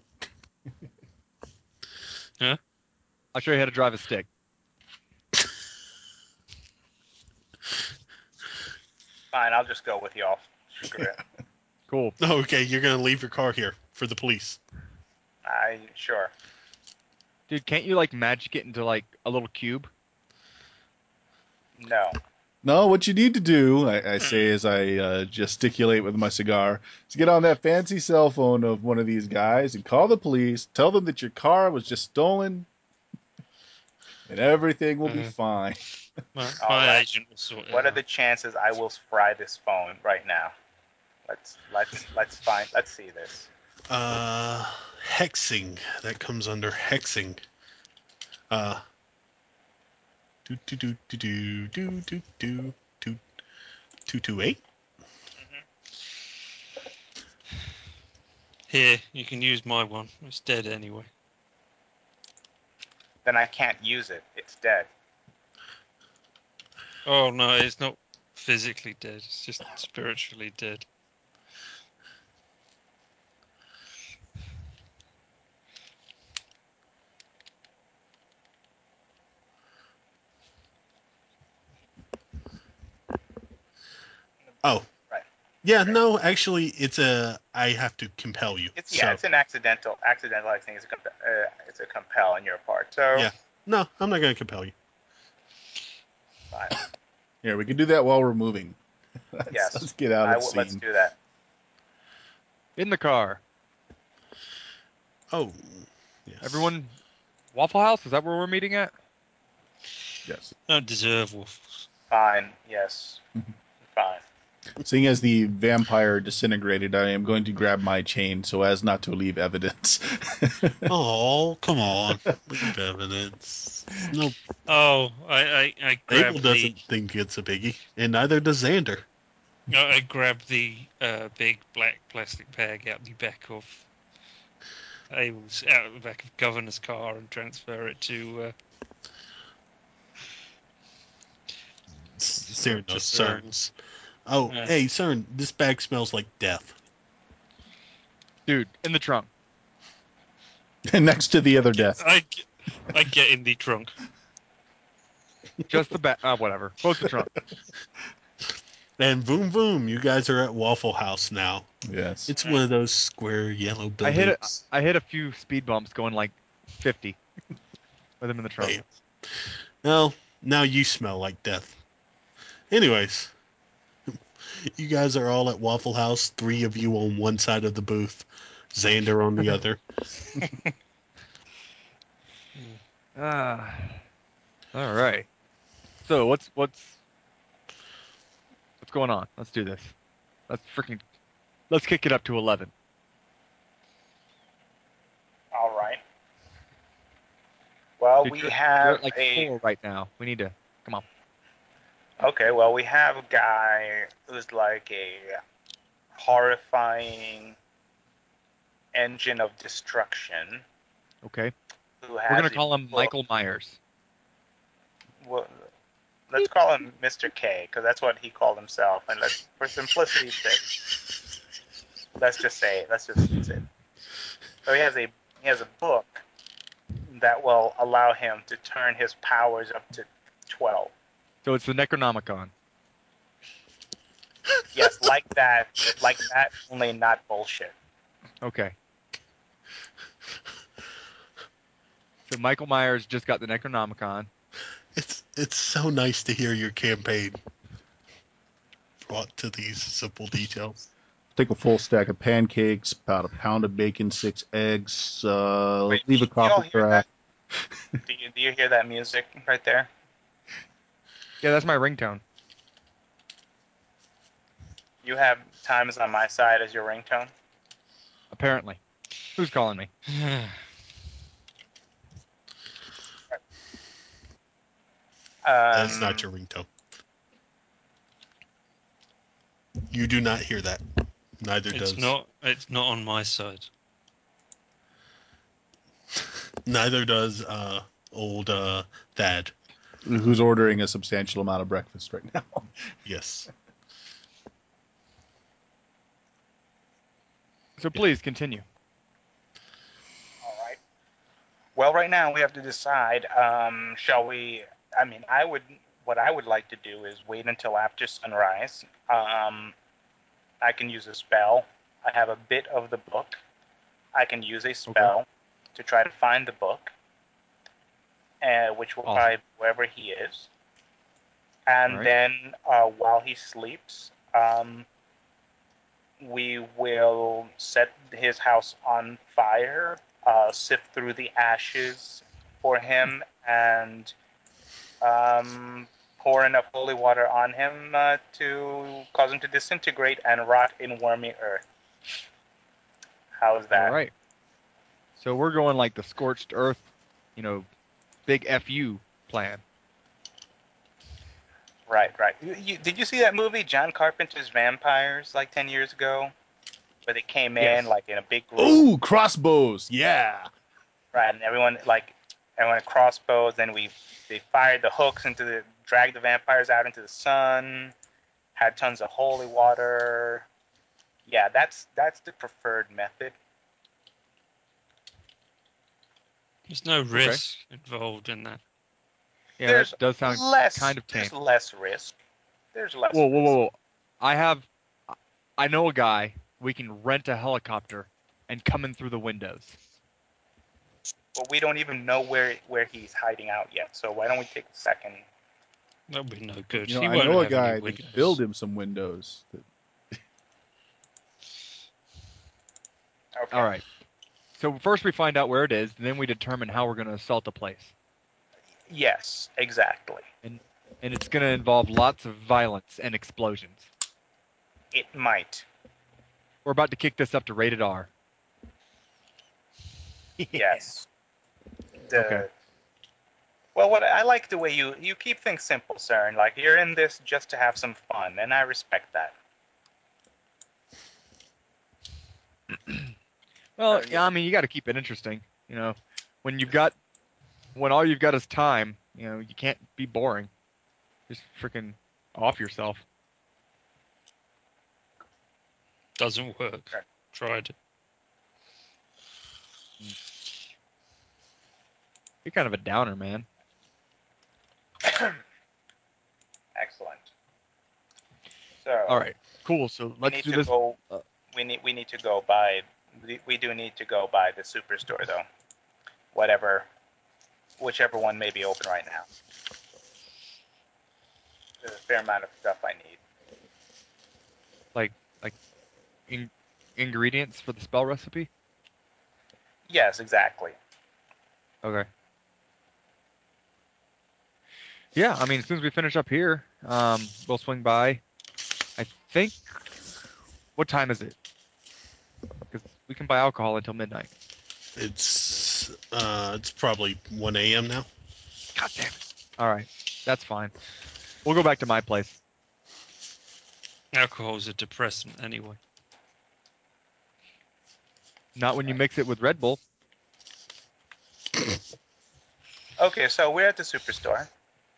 Huh? I'll show you how to drive a stick. Fine, I'll just go with y'all. Screw it. Cool. Okay, you're gonna leave your car here for the police. I sure. Dude, can't you like magic it into like a little cube? No. No, what you need to do, I, I say as I uh, gesticulate with my cigar, is get on that fancy cell phone of one of these guys and call the police. Tell them that your car was just stolen, and everything will be Uh, fine. My, All my right. agent will sort it What are out. the chances I will fry this phone right now? Let's let's let's find. Let's see this. Uh, hexing. That comes under hexing. Uh, do do do do do do do do do two two eight. Here, you can use my one. It's dead anyway. Then I can't use it. It's dead. Oh no, it's not physically dead. It's just spiritually dead. Oh, Right. yeah. No, actually, it's a. I have to compel you. It's yeah. So, It's an accidental accidental. I think it's a comp- uh, it's a compel on your part. So yeah. No, I'm not going to compel you. fine. Here, we can do that while we're moving. let's, Yes. let's get out I of will, the let's scene. do that. In the car. Oh, yes. Everyone, Waffle House? Is that where we're meeting at? Yes. Don't deserve waffles. Fine. Yes. Fine. Seeing as the vampire disintegrated, I am going to grab my chain so as not to leave evidence. Oh, come on. Leave evidence. No, Oh, I I, I Abel grabbed the doesn't think it's a biggie, and neither does Xander. I I grabbed the uh, big black plastic bag out the back of Abel's out of the back of Governor's car and transfer it to uh, Cyrano, to CERN. CERN's. Oh, Yeah. hey, CERN, this bag smells like death. Dude, in the trunk. Next to the other desk. I get, I get in the trunk. Just the back. Uh, whatever. Close the trunk. And boom, boom, you guys are at Waffle House now. Yes. It's one of those square yellow I buildings. hit a, I hit a few speed bumps going like fifty with him in the trunk. Bam. Well, now you smell like death. Anyways, you guys are all at Waffle House, three of you on one side of the booth, Xander on the other. Ah. All right. So what's what's what's going on? Let's do this. Let's freaking let's kick it up to eleven. All right. Well, Dude, we you're, have you're at like a four right now. We need to come on. okay. Well, we have a guy who's like a horrifying engine of destruction. Okay. Who has We're gonna a call him book- Michael Myers. Well, let's call him Mister K because that's what he called himself, and let's, for simplicity's sake, let's just say, let's just say. So he has a he has a book that will allow him to turn his powers up to twelve. So it's the Necronomicon. Yes, like that, like that, only not bullshit. Okay. So Michael Myers just got the Necronomicon. It's it's so nice to hear your campaign brought to these simple details. Take a full stack of pancakes, about a pound of bacon, six eggs, uh, Wait, leave a do you all coffee hear crack. Do you do you hear that music right there? Yeah, that's my ringtone. You have Times on My Side as your ringtone. Apparently. Who's calling me? That's Um, not your ringtone. You do not hear that. Neither It's does not. It's not on my side. neither does uh, old uh, Thad. Who's ordering a substantial amount of breakfast right now. Yes. So please continue. all right. Well, right now we have to decide. Um, shall we? I mean, I would. What I would like to do is wait until after sunrise. Um, I can use a spell. I have a bit of the book. I can use a spell to try to find the book, uh, which will Awesome. probably be wherever he is. And Alright. then uh, while he sleeps, um, we will set his house on fire, uh, sift through the ashes for him, and um, pour enough holy water on him uh, to cause him to disintegrate and rot in wormy earth. How's that? All right. So we're going like the scorched earth, you know, big F U plan. Right, right. You, you, did you see that movie, John Carpenter's Vampires, like ten years ago? Where they came in, Yes. like, in a big group. Ooh, crossbows. Yeah. Right, and everyone, like, everyone had crossbows, then we, they fired the hooks into the, dragged the vampires out into the sun, had tons of holy water. Yeah, that's, that's the preferred method. There's no risk involved in that. Yeah, There's that does sound less, kind of tame. there's less risk. There's less Whoa, whoa, risk. whoa, whoa. I have, I know a guy. We can rent a helicopter and come in through the windows. But we don't even know where where he's hiding out yet. So why don't we take a second? That'll be no good. You know, he I won't know a have any guy that windows. could build him some windows. Okay. All right. So first we find out where it is, and then we determine how we're going to assault the place. Yes, exactly. And it's going to involve lots of violence and explosions. It might. We're about to kick this up to rated R. Yes. The, Okay. Well, what I like the way you you keep things simple, sir, and like you're in this just to have some fun, and I respect that. Well, Uh, yeah, I mean, you got to keep it interesting. You know, when you've got, when all you've got is time, you know, you can't be boring. Just freaking off yourself. Doesn't work. Okay. Tried. You're kind of a downer, man. Excellent. So All right, cool. So we let's need do to this. go. uh, We need we need to go by. We, we do need to go by the superstore though. Whatever, whichever one may be open right now. There's a fair amount of stuff I need. Like, like, in, ingredients for the spell recipe. Yes, exactly. Okay. Yeah, I mean, as soon as we finish up here, um, we'll swing by. I think. What time is it? Because we can buy alcohol until midnight. It's uh, it's probably one a m now. God damn it. All right, that's fine. We'll go back to my place. Alcohol's a depressant anyway. Not when you mix it with Red Bull. Okay, so we're at the superstore,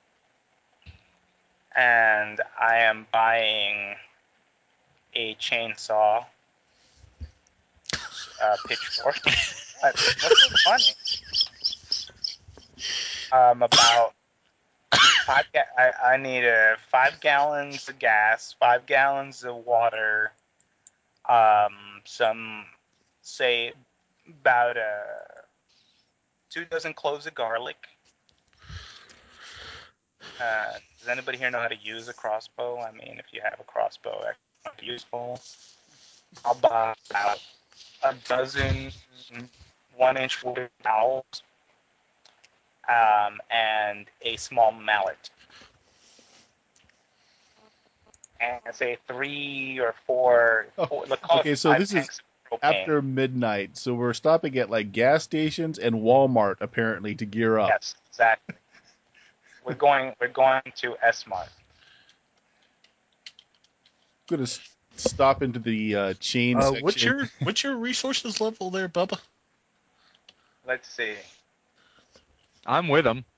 and I am buying a chainsaw, a pitchfork. What? What's so funny? Um, about five. Ga- I, I need uh, five gallons of gas, five gallons of water, um, some, say, about uh, two dozen cloves of garlic. Uh, does anybody here know how to use a crossbow? I mean, if you have a crossbow, that's not useful. I'll buy about a dozen one-inch wood dowels, um, and a small mallet. And say three or four, Oh, four let's call okay, it so five this is tanks of propane. after midnight, so we're stopping at like gas stations and Walmart apparently to gear up. Yes, exactly. we're going. We're going to S-Mart. I'm gonna s- stop into the uh, chain Uh, section. what's your what's your resources level there, Bubba? Let's see. I'm with him.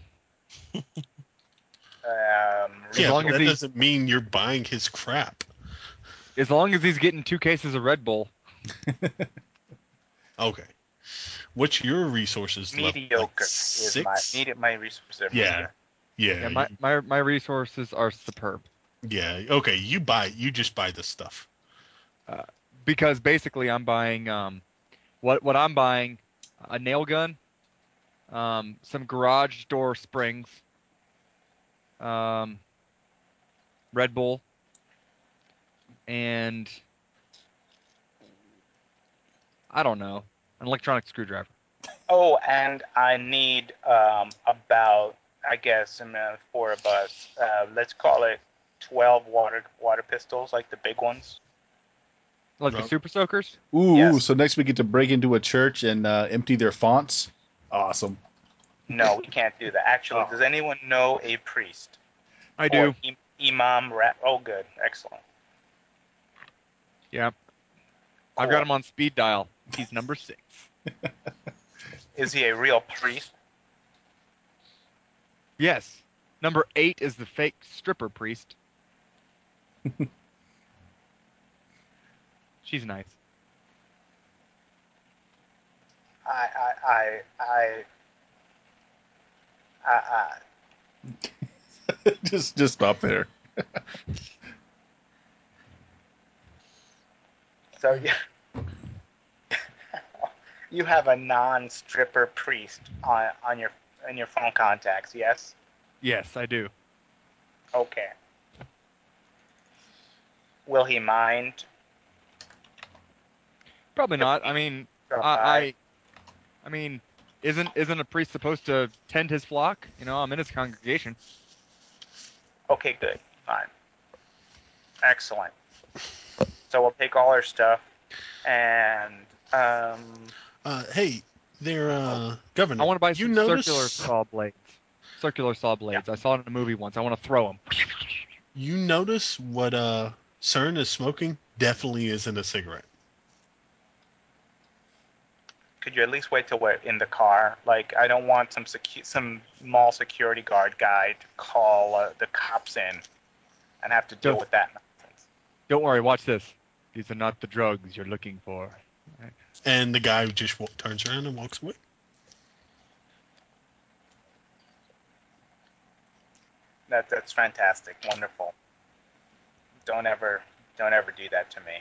Um, As Yeah, long but as that he- doesn't mean you're buying his crap. As long as he's getting two cases of Red Bull. Okay. What's your resources level? mediocre Like is my six? medi- my resources are Yeah. mediocre. Yeah. Yeah, my, you- my my resources are superb. yeah. Okay. You buy. You just buy this stuff. Uh, because basically I'm buying um what what I'm buying a nail gun, um some garage door springs, um Red Bull, and I don't know, an electronic screwdriver. Oh, and I need um, about, I guess, um, uh, four of us. Uh, let's call it twelve water water pistols, like the big ones. Like the Bro. Super Soakers? Ooh, Yes. so next we get to break into a church and uh, empty their fonts. Awesome. No, we can't do that. Actually, Oh. does anyone know a priest? I Or do. im- imam? Ra- oh, good, excellent. Yeah. I've Cool. got him on speed dial. He's number six. Is he a real priest? Yes. Number eight is the fake stripper priest. She's nice. I, I, I, I, I, I just just stop there. So you, you have a non-stripper priest on on your in your phone contacts, yes? Yes, I do. Okay. Will he mind? Probably not. I mean, Drop I, by? I, I mean, isn't isn't a priest supposed to tend his flock? You know, I'm in his congregation. Okay, good, fine, excellent. So we'll take all our stuff, and um, Uh, hey, there, uh, Governor. I want to buy you some notice, circular saw blades. Circular saw blades. I saw it in a movie once. I want to throw them. You notice what uh CERN is smoking? Definitely isn't a cigarette. could you at least wait till we're in the car? Like, I don't want some secu- some mall security guard guy to call uh, the cops in and have to deal Don't- with that nonsense. Don't worry. Watch this. These are not the drugs you're looking for. And the guy just wa- turns around and walks away. That that's fantastic, wonderful. Don't ever don't ever do that to me.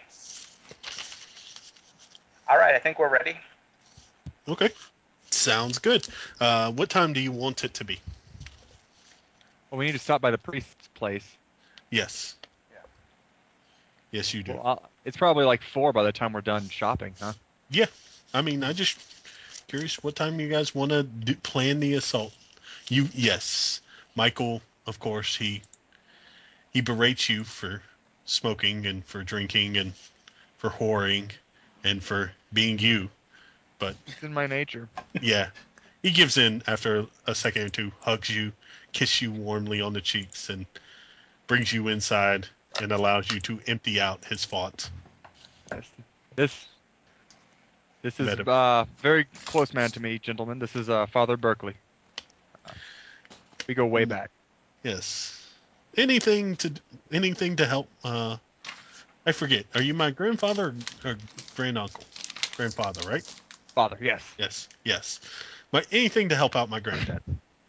All right, I think we're ready. Okay. Sounds good. Uh, what time do you want it to be? Well, we need to stop by the priest's place. Yes. Yeah. Yes, you do. Well, uh, it's probably like four by the time we're done shopping, huh? Yeah. I mean, I just curious what time you guys want to do, plan the assault. You yes, Michael. Of course, he he berates you for smoking and for drinking and for whoring and for being you. But It's in my nature. yeah, he gives in after a second or two, hugs you, kisses you warmly on the cheeks, and brings you inside and allows you to empty out his thoughts. Yes. This this is Meta- uh very close man to me, gentlemen. This is uh Father Berkeley. Uh, we go way Mm. back. Yes. Anything to anything to help? Uh, I forget. Are you my grandfather or, or granduncle? Grandfather, right? Father, yes. Yes. Yes. But anything to help out my granddad.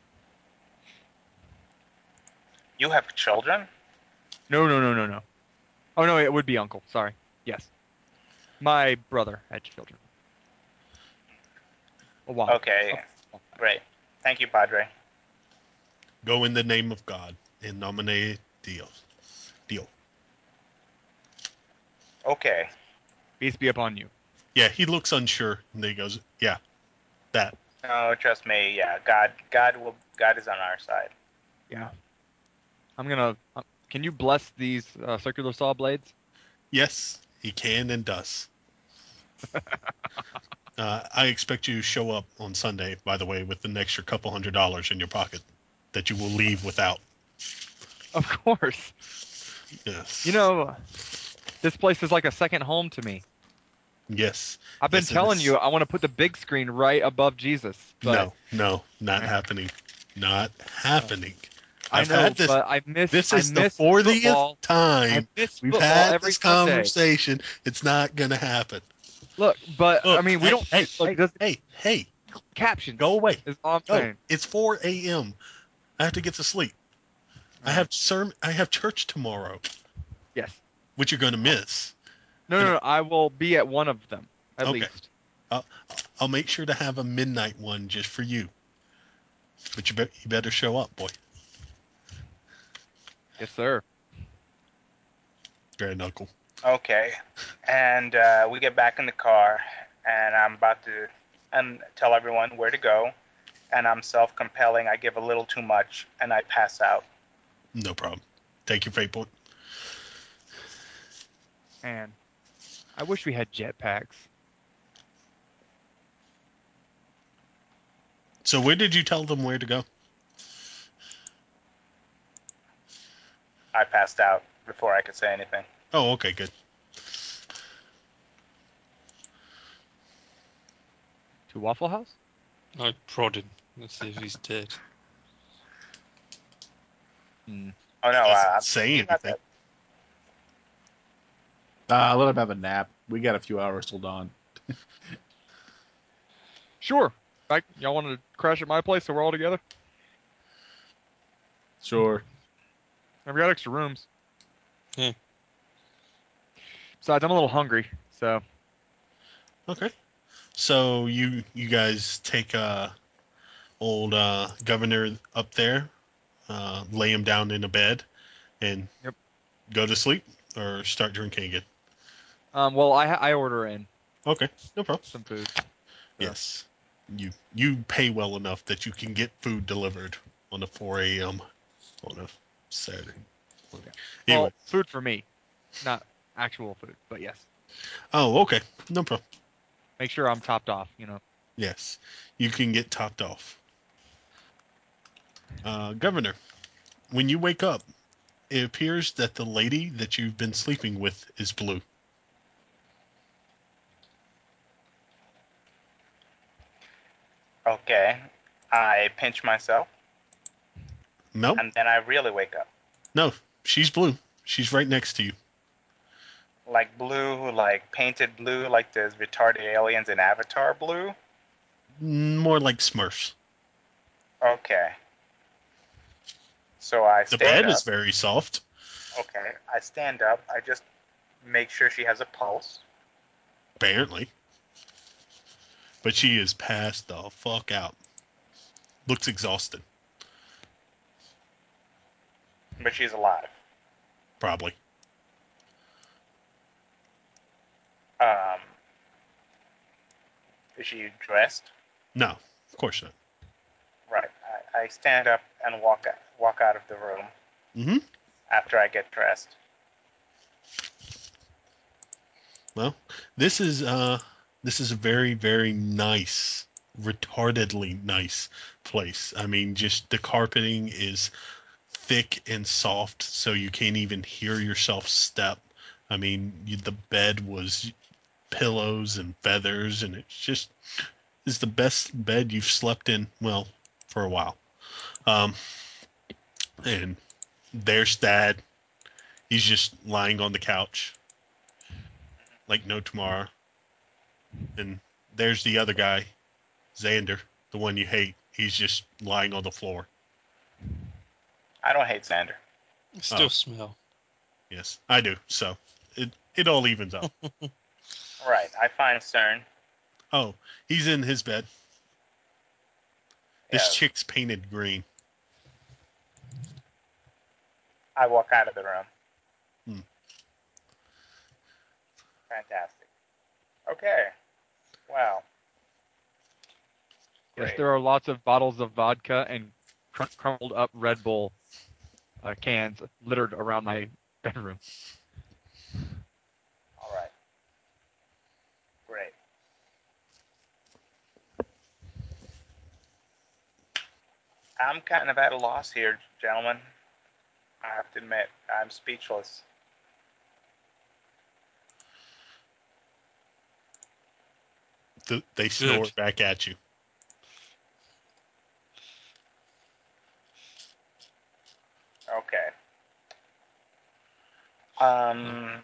You have children? No, no, no, no, no. Oh no, it would be uncle. Sorry. Yes. My brother had children. A while. Okay, Oh, great. Thank you, Padre. Go in the name of God. In nomine Dios. Dio. Okay. peace be upon you. Yeah, he looks unsure, and then he goes, "Yeah, that." No, trust me. Yeah, God, God will. God is on our side. Yeah. I'm gonna. Uh, can you bless these uh, circular saw blades? Yes, he can and does. Uh, I expect you to show up on Sunday, by the way, with an extra couple hundred dollars in your pocket that you will leave without. Of course. Yes. You know, this place is like a second home to me. Yes. I've been Yes, it telling is. you I want to put the big screen right above Jesus, but No, no, not Eh. happening. Not happening. I I've know, had this. but I miss This I is the miss fortieth football. I time miss we've football had every this Sunday. conversation. It's not gonna happen. Look, but I Look, mean, we hey, don't hey, look. hey, It doesn't hey, hey, captions. go away. Is all I'm Go. saying. It's four a.m. I have to get to sleep. I All have right. sermon. I have church tomorrow, Yes. which you're gonna miss. No, And- no, no. I will be at one of them at Okay. least. I'll, I'll make sure to have a midnight one just for you. But you, be, you better show up, boy. Yes, sir. Grand uncle. Okay. And uh, we get back in the car, and I'm about to and tell everyone where to go. And I'm self-compelling. I give a little too much, and I pass out. No problem. Take your fate point. Man, I wish we had jetpacks. So where did you tell them where to go? I passed out before I could say anything. Oh, okay, good. To Waffle House? I prod him. Let's see if he's dead. Hmm. Oh no, Doesn't uh, say he's not anything. dead. Uh, let him have a nap. We got a few hours till dawn. Sure. Like, y'all want to crash at my place so we're all together? Sure. I've got extra rooms. Hmm. Besides, I'm a little hungry, so Okay. So you you guys take uh old uh governor up there, uh lay him down in a bed, and Yep. go to sleep or start drinking again. um, well, I I order in Okay, no problem. some food. Yes. You you pay well enough that you can get food delivered on a four a m on a Saturday morning. Anyway. Well, food for me, not actual food, but yes. Oh, okay. No problem. Make sure I'm topped off. You know. Yes. You can get topped off. Uh, Governor, when you wake up, it appears that the lady that you've been sleeping with is blue. Okay. I pinch myself, No, and then I really wake up. no, she's blue. She's right next to you. Like blue, like painted blue, like the retarded aliens in Avatar blue. More like Smurfs. Okay. So I The stand bed up. is very soft. Okay. I stand up. I just make sure she has a pulse. Apparently. But she is passed the fuck out. Looks exhausted. But she's alive. Probably. Um, is she dressed? No, of course not. Right. I, I stand up and walk walk out of the room Mm-hmm. after I get dressed. Well, this is uh this is a very, very nice, retardedly nice place. I mean, just the carpeting is thick and soft, so you can't even hear yourself step. I mean, you, the bed was pillows and feathers, and it's just is the best bed you've slept in, well, for a while. Um, and there's Dad. He's just lying on the couch, like no tomorrow. And there's the other guy, Xander, the one you hate. He's just lying on the floor. I don't hate Xander. Still Oh. smell. Yes, I do. So it it all evens out. Right. I find CERN. Oh, he's in his bed. This Yes. chick's painted green. I walk out of the room. Hmm. Fantastic. Okay. Wow. Yes, Great. there are lots of bottles of vodka and cr- crumpled up Red Bull uh, cans littered around my bedroom. All right. Great. I'm kind of at a loss here, gentlemen. I have to admit, I'm speechless. Th- they snore Good. back at you. Okay. Um.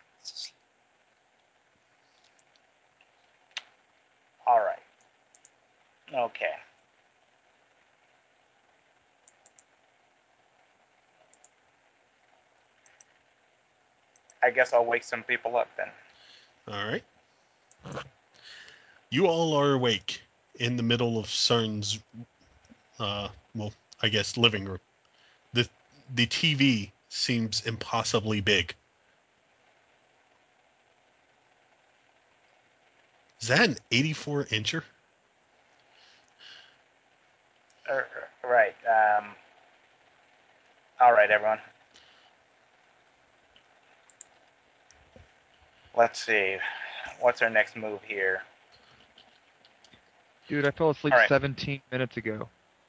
All right. Okay. I guess I'll wake some people up then. All right. You all are awake in the middle of CERN's, uh, well, I guess living room. The the T V seems impossibly big. Is that an eighty-four incher? Er, right. Um, all right, everyone. Let's see. What's our next move here? Dude, I fell asleep All right. seventeen minutes ago.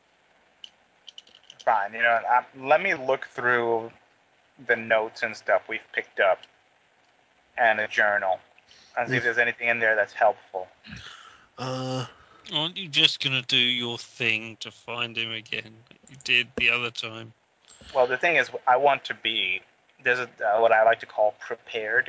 Fine. You know, I, let me look through the notes and stuff we've picked up and a journal and see if there's anything in there that's helpful. Uh, Aren't you just gonna do your thing to find him again, like you did the other time? Well, the thing is, I want to be, there's a, uh, what I like to call prepared,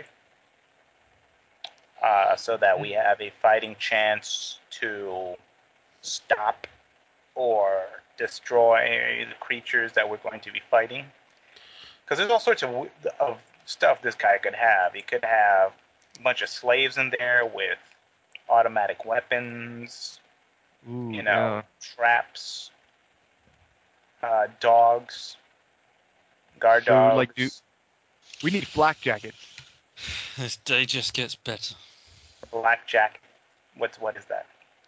uh, so that we have a fighting chance to stop or destroy the creatures that we're going to be fighting. Because there's all sorts of, of stuff this guy could have. He could have a bunch of slaves in there with automatic weapons, Ooh, you know, yeah. traps, uh, dogs, guard So, dogs. like, do- We need flak jackets. This day just gets better. Blackjack. What's what is that?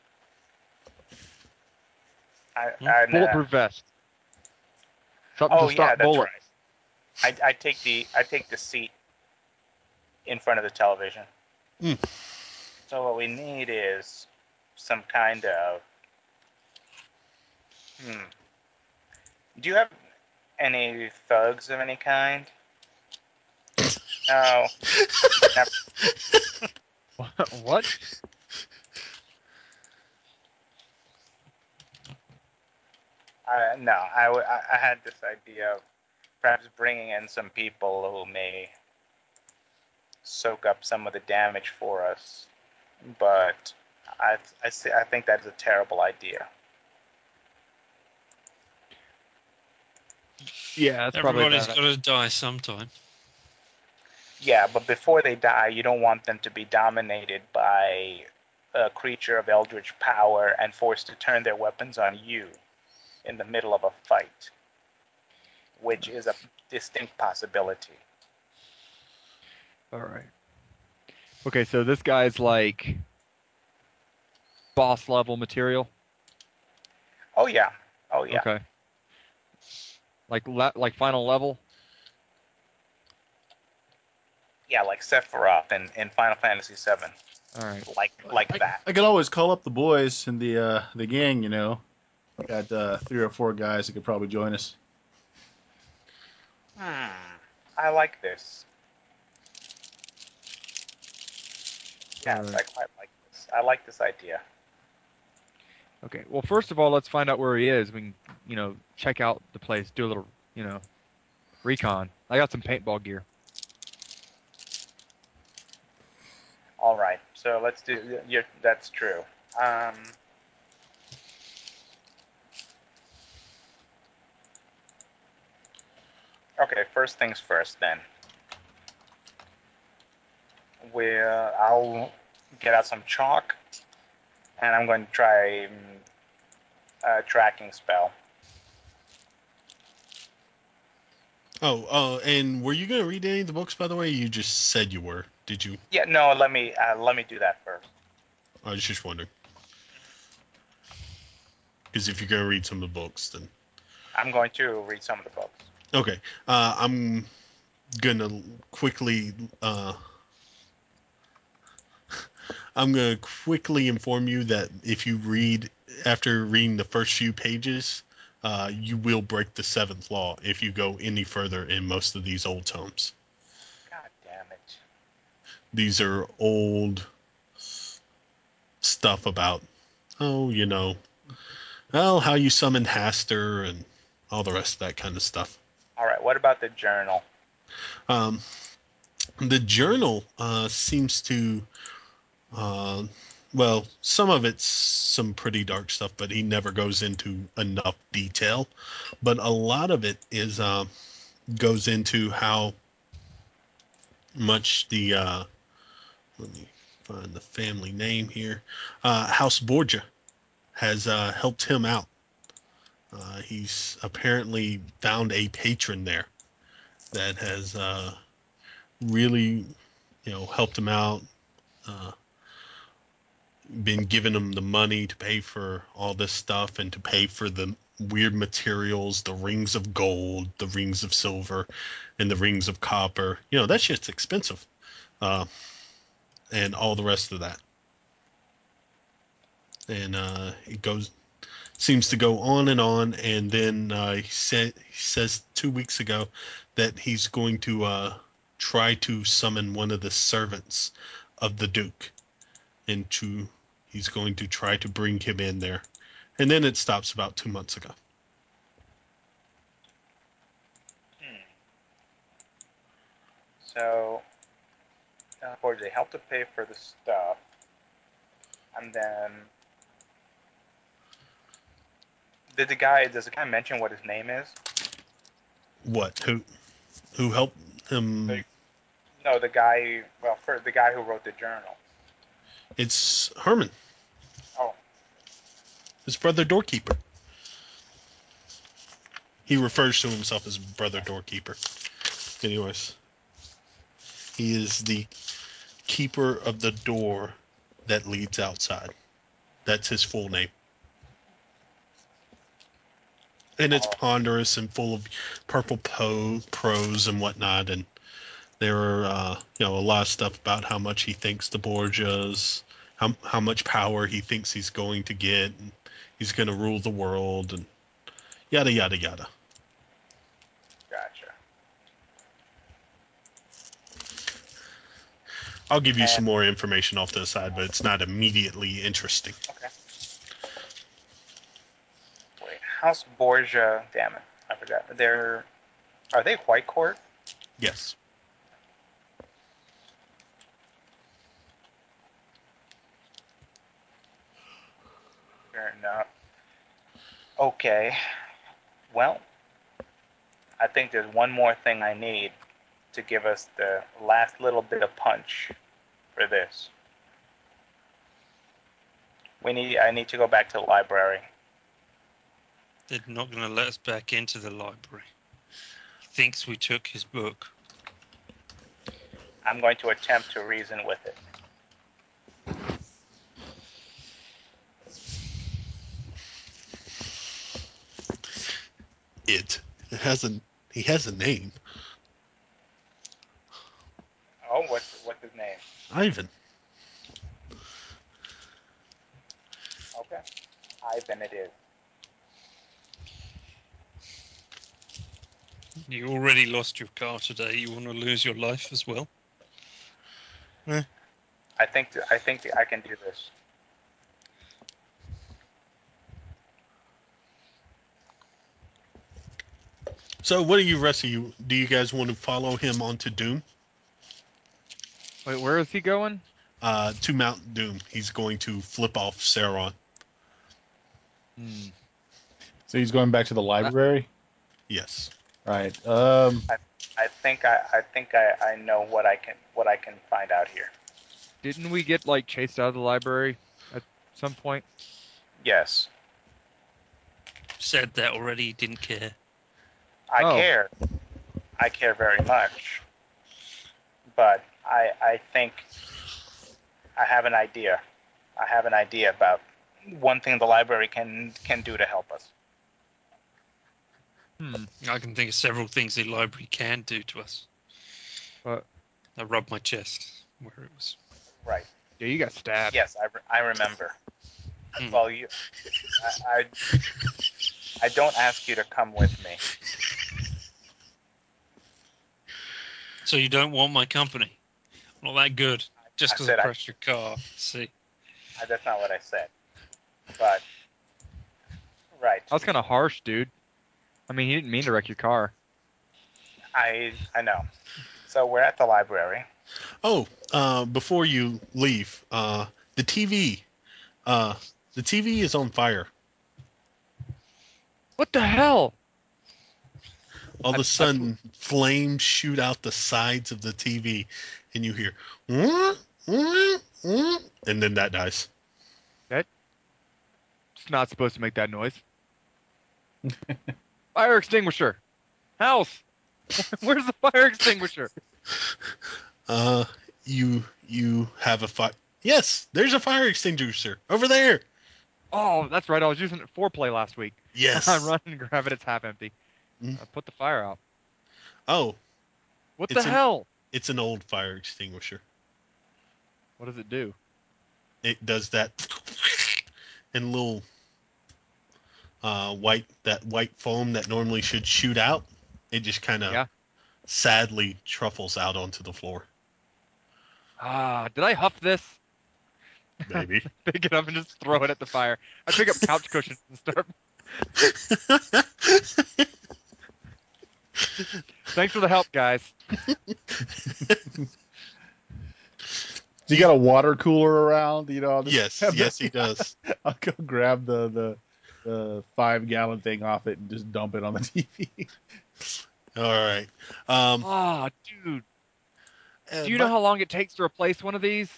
I, Hmm? I, Bulletproof vest. Something oh to yeah, stop that's bullets. right. I, I take the I take the seat in front of the television. Mm. So what we need is some kind of. Hmm. Do you have any thugs of any kind? No. Never. What? I, no, I, w- I I had this idea of perhaps bringing in some people who may soak up some of the damage for us, but I I, see, I think that is a terrible idea. Yeah, that's probably Everybody's bad. got to die sometime. Yeah, but before they die, you don't want them to be dominated by a creature of eldritch power and forced to turn their weapons on you in the middle of a fight, which is a distinct possibility. All right. Okay, so this guy's like boss level material. Oh yeah, oh yeah, Okay. Like le- like final level. yeah, like Sephiroth in, in Final Fantasy seven, All right. like like I, that. I could always call up the boys in the uh, the gang. You know, got uh, three or four guys that could probably join us. Hmm, I like this. Yes, Alright. I quite like this. I like this idea. Okay. Well, first of all, let's find out where he is. We can, you know, check out the place, do a little, you know, recon. I got some paintball gear. All right, so let's do. You're, that's true. Um, okay, first things first. Then we'll. I'll get out some chalk, and I'm going to try um, a tracking spell. oh, uh, and were you gonna read any of the books, by the way? You just said you were. Did you? Yeah, no, let me uh, let me do that first. I was just wondering. Because if you're gonna read some of the books, then I'm going to read some of the books. okay. Uh, I'm gonna quickly. Uh, I'm gonna quickly inform you that if you read after reading the first few pages, uh, you will break the seventh law if you go any further in most of these old tomes. God damn it! These are old stuff about, oh, you know, well, how you summon Haster and all the rest of that kind of stuff. All right, what about the journal? Um, the journal uh, seems to, uh, well, some of it's some pretty dark stuff, but he never goes into enough detail. But a lot of it is uh, goes into how much the uh, let me find the family name here, uh, House Borgia has uh, helped him out. Uh, he's apparently found a patron there that has uh, really, you know, helped him out. Uh, been giving him the money to pay for all this stuff and to pay for the weird materials, the rings of gold, the rings of silver, and the rings of copper. You know, that shit's expensive. Uh, and all the rest of that. And uh, it goes, seems to go on and on. And then uh, he, said, he says two weeks ago that he's going to uh, try to summon one of the servants of the Duke, and to he's going to try to bring him in there. And then it stops about two months ago. Hmm. So, uh, or they help to pay for the stuff, and then did the guy? Does the guy mention what his name is? What? Who? Who helped him? The, no, the guy. Well, for the guy who wrote the journal. It's Herman, Oh, his brother doorkeeper. He refers to himself as brother doorkeeper. Anyways, he is the keeper of the door that leads outside. That's his full name. And it's oh. ponderous and full of purple po- prose and whatnot. And there are, uh, you know, a lot of stuff about how much he thinks the Borgias, how how much power he thinks he's going to get, and he's going to rule the world, and yada yada yada. Gotcha. I'll give you And, some more information off to the side, but it's not immediately interesting. okay. Wait, House Borgia. Damn it, I forgot. They're are they White Court? Yes. Fair enough. Okay. Well, I think there's one more thing I need to give us the last little bit of punch for this. We need. I need to go back to the library. They're not going to let us back into the library. He thinks we took his book. I'm going to attempt to reason with it. It. It has a. He has a name. Oh, what's what's his name? Ivan. Okay, Ivan it is. You already lost your car today. You want to lose your life as well? I think I think I can do this. So, what do you rest of you? Do you guys want to follow him onto Doom? Wait, where is he going? Uh, to Mount Doom. He's going to flip off Sauron. Hmm. So he's going back to the library. Yes. Right. Um. I, I think I, I think I, I know what I can what I can find out here. Didn't we get like chased out of the library at some point? Yes, Said that already. Didn't care. I Oh. care. I care very much. But I I think I have an idea. I have an idea about one thing the library can can do to help us. Hmm. I can think of several things the library can do to us. But I rubbed my chest where it was. Right. yeah, you got stabbed. Yes, I, re- I remember. Hmm. Well, you, I, I I don't ask you to come with me. So you don't want my company? Not that good. Just I because I, said I, crashed your car. See. I. That's not what I said. But right. That was kind of harsh, dude. I mean, he didn't mean to wreck your car. I I know. So we're at the library. Oh, uh, before you leave, uh, the T V. Uh, the T V is on fire. What the hell? All of I- a sudden, flames shoot out the sides of the T V, and you hear, "Wah, wah, wah," and then that dies. It's not supposed to make that noise. Fire extinguisher. House. Where's the fire extinguisher? Uh, you you have a fi- Yes, there's a fire extinguisher over there. Oh, that's right. I was using it for foreplay last week. Yes. I run and grab it. It's half empty. Mm. I put the fire out. Oh, What It's the an- hell? it's an old fire extinguisher. What does it do? It does that and little uh, white that white foam that normally should shoot out. It just kind of Yeah. sadly truffles out onto the floor. Ah, did I huff this? Maybe. Pick it up and just throw it at the fire. I pick up couch cushions and start. Thanks for the help, guys. You got a water cooler around, you know? I'll just yes, grab the- yes, he does. I'll go grab the, the the five gallon thing off it and just dump it on the T V. All right. Um, Ah, dude. uh, Do you know but- how long it takes to replace one of these?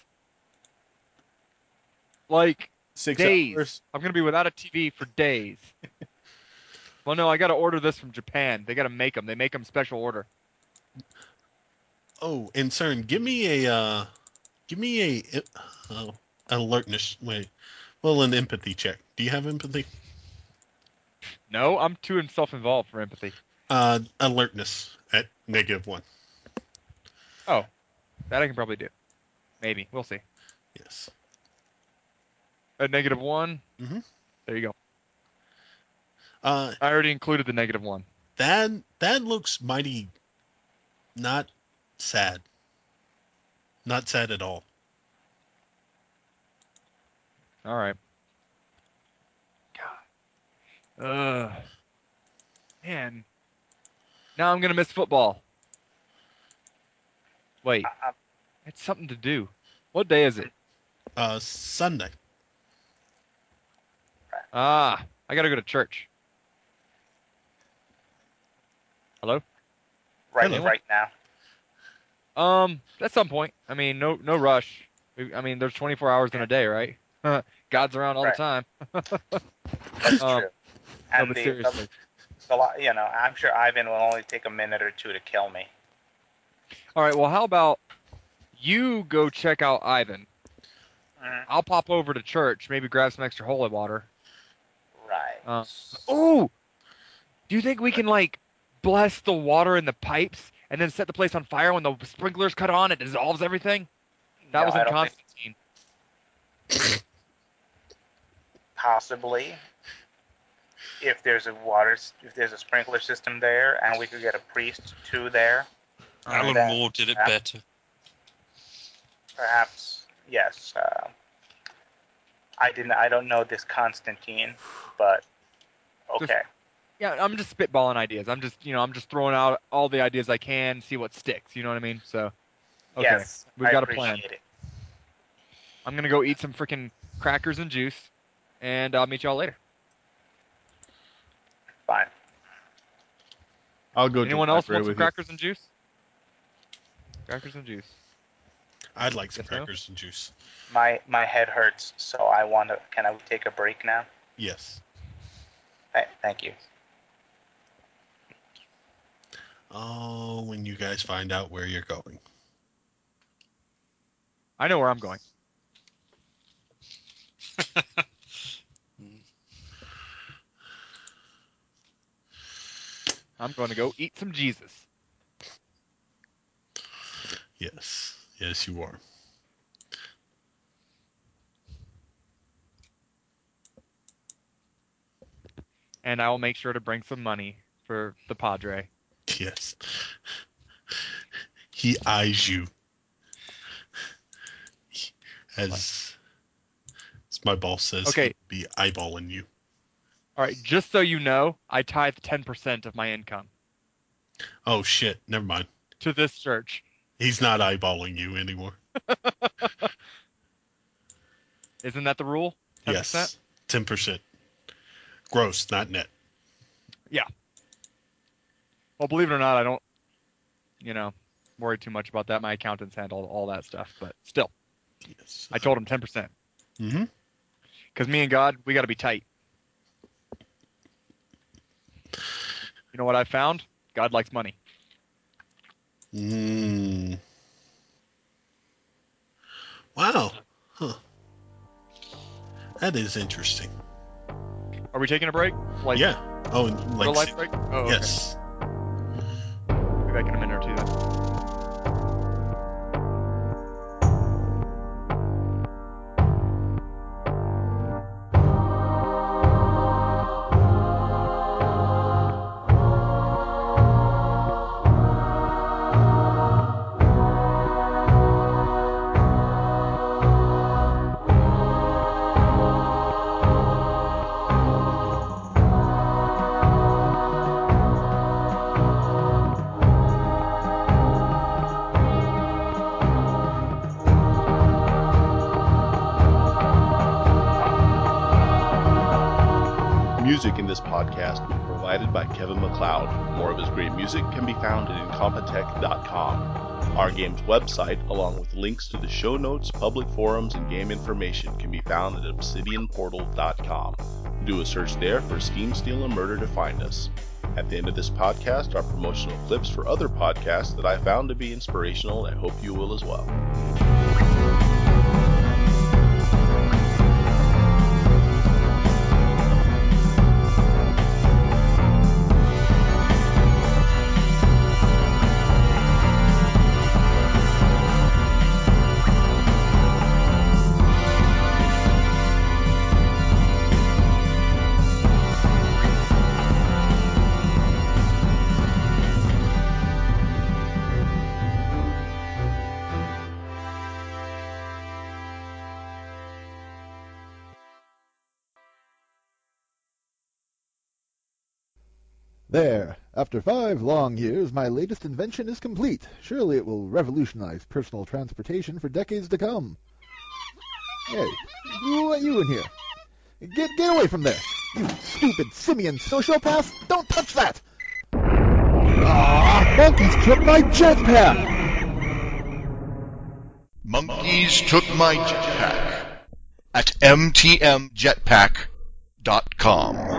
Like Six days. hours. I'm gonna be without a T V for days. Well, no, I gotta order this from Japan. They gotta make them. They make them special order. Oh, and CERN, give me a uh, give me a uh, alertness. Wait, well, an empathy check. Do you have empathy? No, I'm too self-involved for empathy. Uh, alertness at negative one. Oh, that I can probably do. Maybe. We'll see. Yes. At negative one. Mhm. There you go. Uh, I already included the negative one. that that looks mighty not sad. Not sad at all. All right. God. Ugh. Man. Now I'm gonna miss football. Wait, I- I'm- it's something to do. What day is it? Uh, Sunday. Ah, I gotta go to church. Hello? right, Hello. right now. Um, at some point. I mean, no, no rush. We- I mean, there's twenty-four hours in a day, right? God's around all Right. the time. That's Um, true. No, And but the, seriously. the, the lo- you know, I'm sure Ivan will only take a minute or two to kill me. All right. Well, how about you go check out Ivan? Mhm. I'll pop over to church, maybe grab some extra holy water. Right. Uh, Oh, do you think we can like bless the water in the pipes and then set the place on fire when the sprinklers cut on? It dissolves everything. That No, was I in don't think Constantine. possibly. If there's a water, s- if there's a sprinkler system there, and we could get a priest too there, Alan that- Moore did it that- better. perhaps yes. Uh, I didn't. I don't know this Constantine, but okay. Yeah, I'm just spitballing ideas. I'm just, you know, I'm just throwing out all the ideas I can, see what sticks. You know what I mean? So, okay, Yes, we've I got a appreciate plan. it. I'm gonna go eat some freaking crackers and juice, and I'll meet y'all later. Fine. I'll go Anyone to the else library want some with you. crackers and juice? Crackers and juice. I'd like some Yes, no? crackers and juice. My my head hurts, so I want to. Can I take a break now? Yes. Th- Thank you. Oh, when you guys find out where you're going. I know where I'm going. I'm going to go eat some Jesus. Yes. Yes, you are. And I will make sure to bring some money for the Padre. Yes. He eyes you. As, as my boss says, Okay. he'd be eyeballing you. All right, just so you know, I tithe ten percent of my income Oh, shit. Never mind. to this church. He's not eyeballing you anymore. Isn't that the rule? ten percent? Yes. ten percent. Gross, not net. Well, believe it or not, I don't, you know, worry too much about that. My accountants handle all that stuff, but still, Yes. I told him ten percent. Mm-hmm. Because me and God, we got to be tight. You know what I found? God likes money. Mm. Wow. Huh. That is interesting. Are we taking a break? Like, yeah. Oh, and like real life si- break? Oh, okay. yes. Be back in a minute or two then. Music in this podcast was provided by Kevin MacLeod. More of his great music can be found at incompetech dot com. Our game's website, along with links to the show notes, public forums, and game information, can be found at obsidian portal dot com. Do a search there for Steam, Steel, and Murder to find us. At the end of this podcast are promotional clips for other podcasts that I found to be inspirational, and I hope you will as well. There. After five long years, my latest invention is complete. Surely it will revolutionize personal transportation for decades to come. Hey, who let you in here? Get get away from there! You stupid simian sociopath! Don't touch that! Ah, monkeys took my jetpack! Monkeys took my jetpack at m t m jetpack dot com.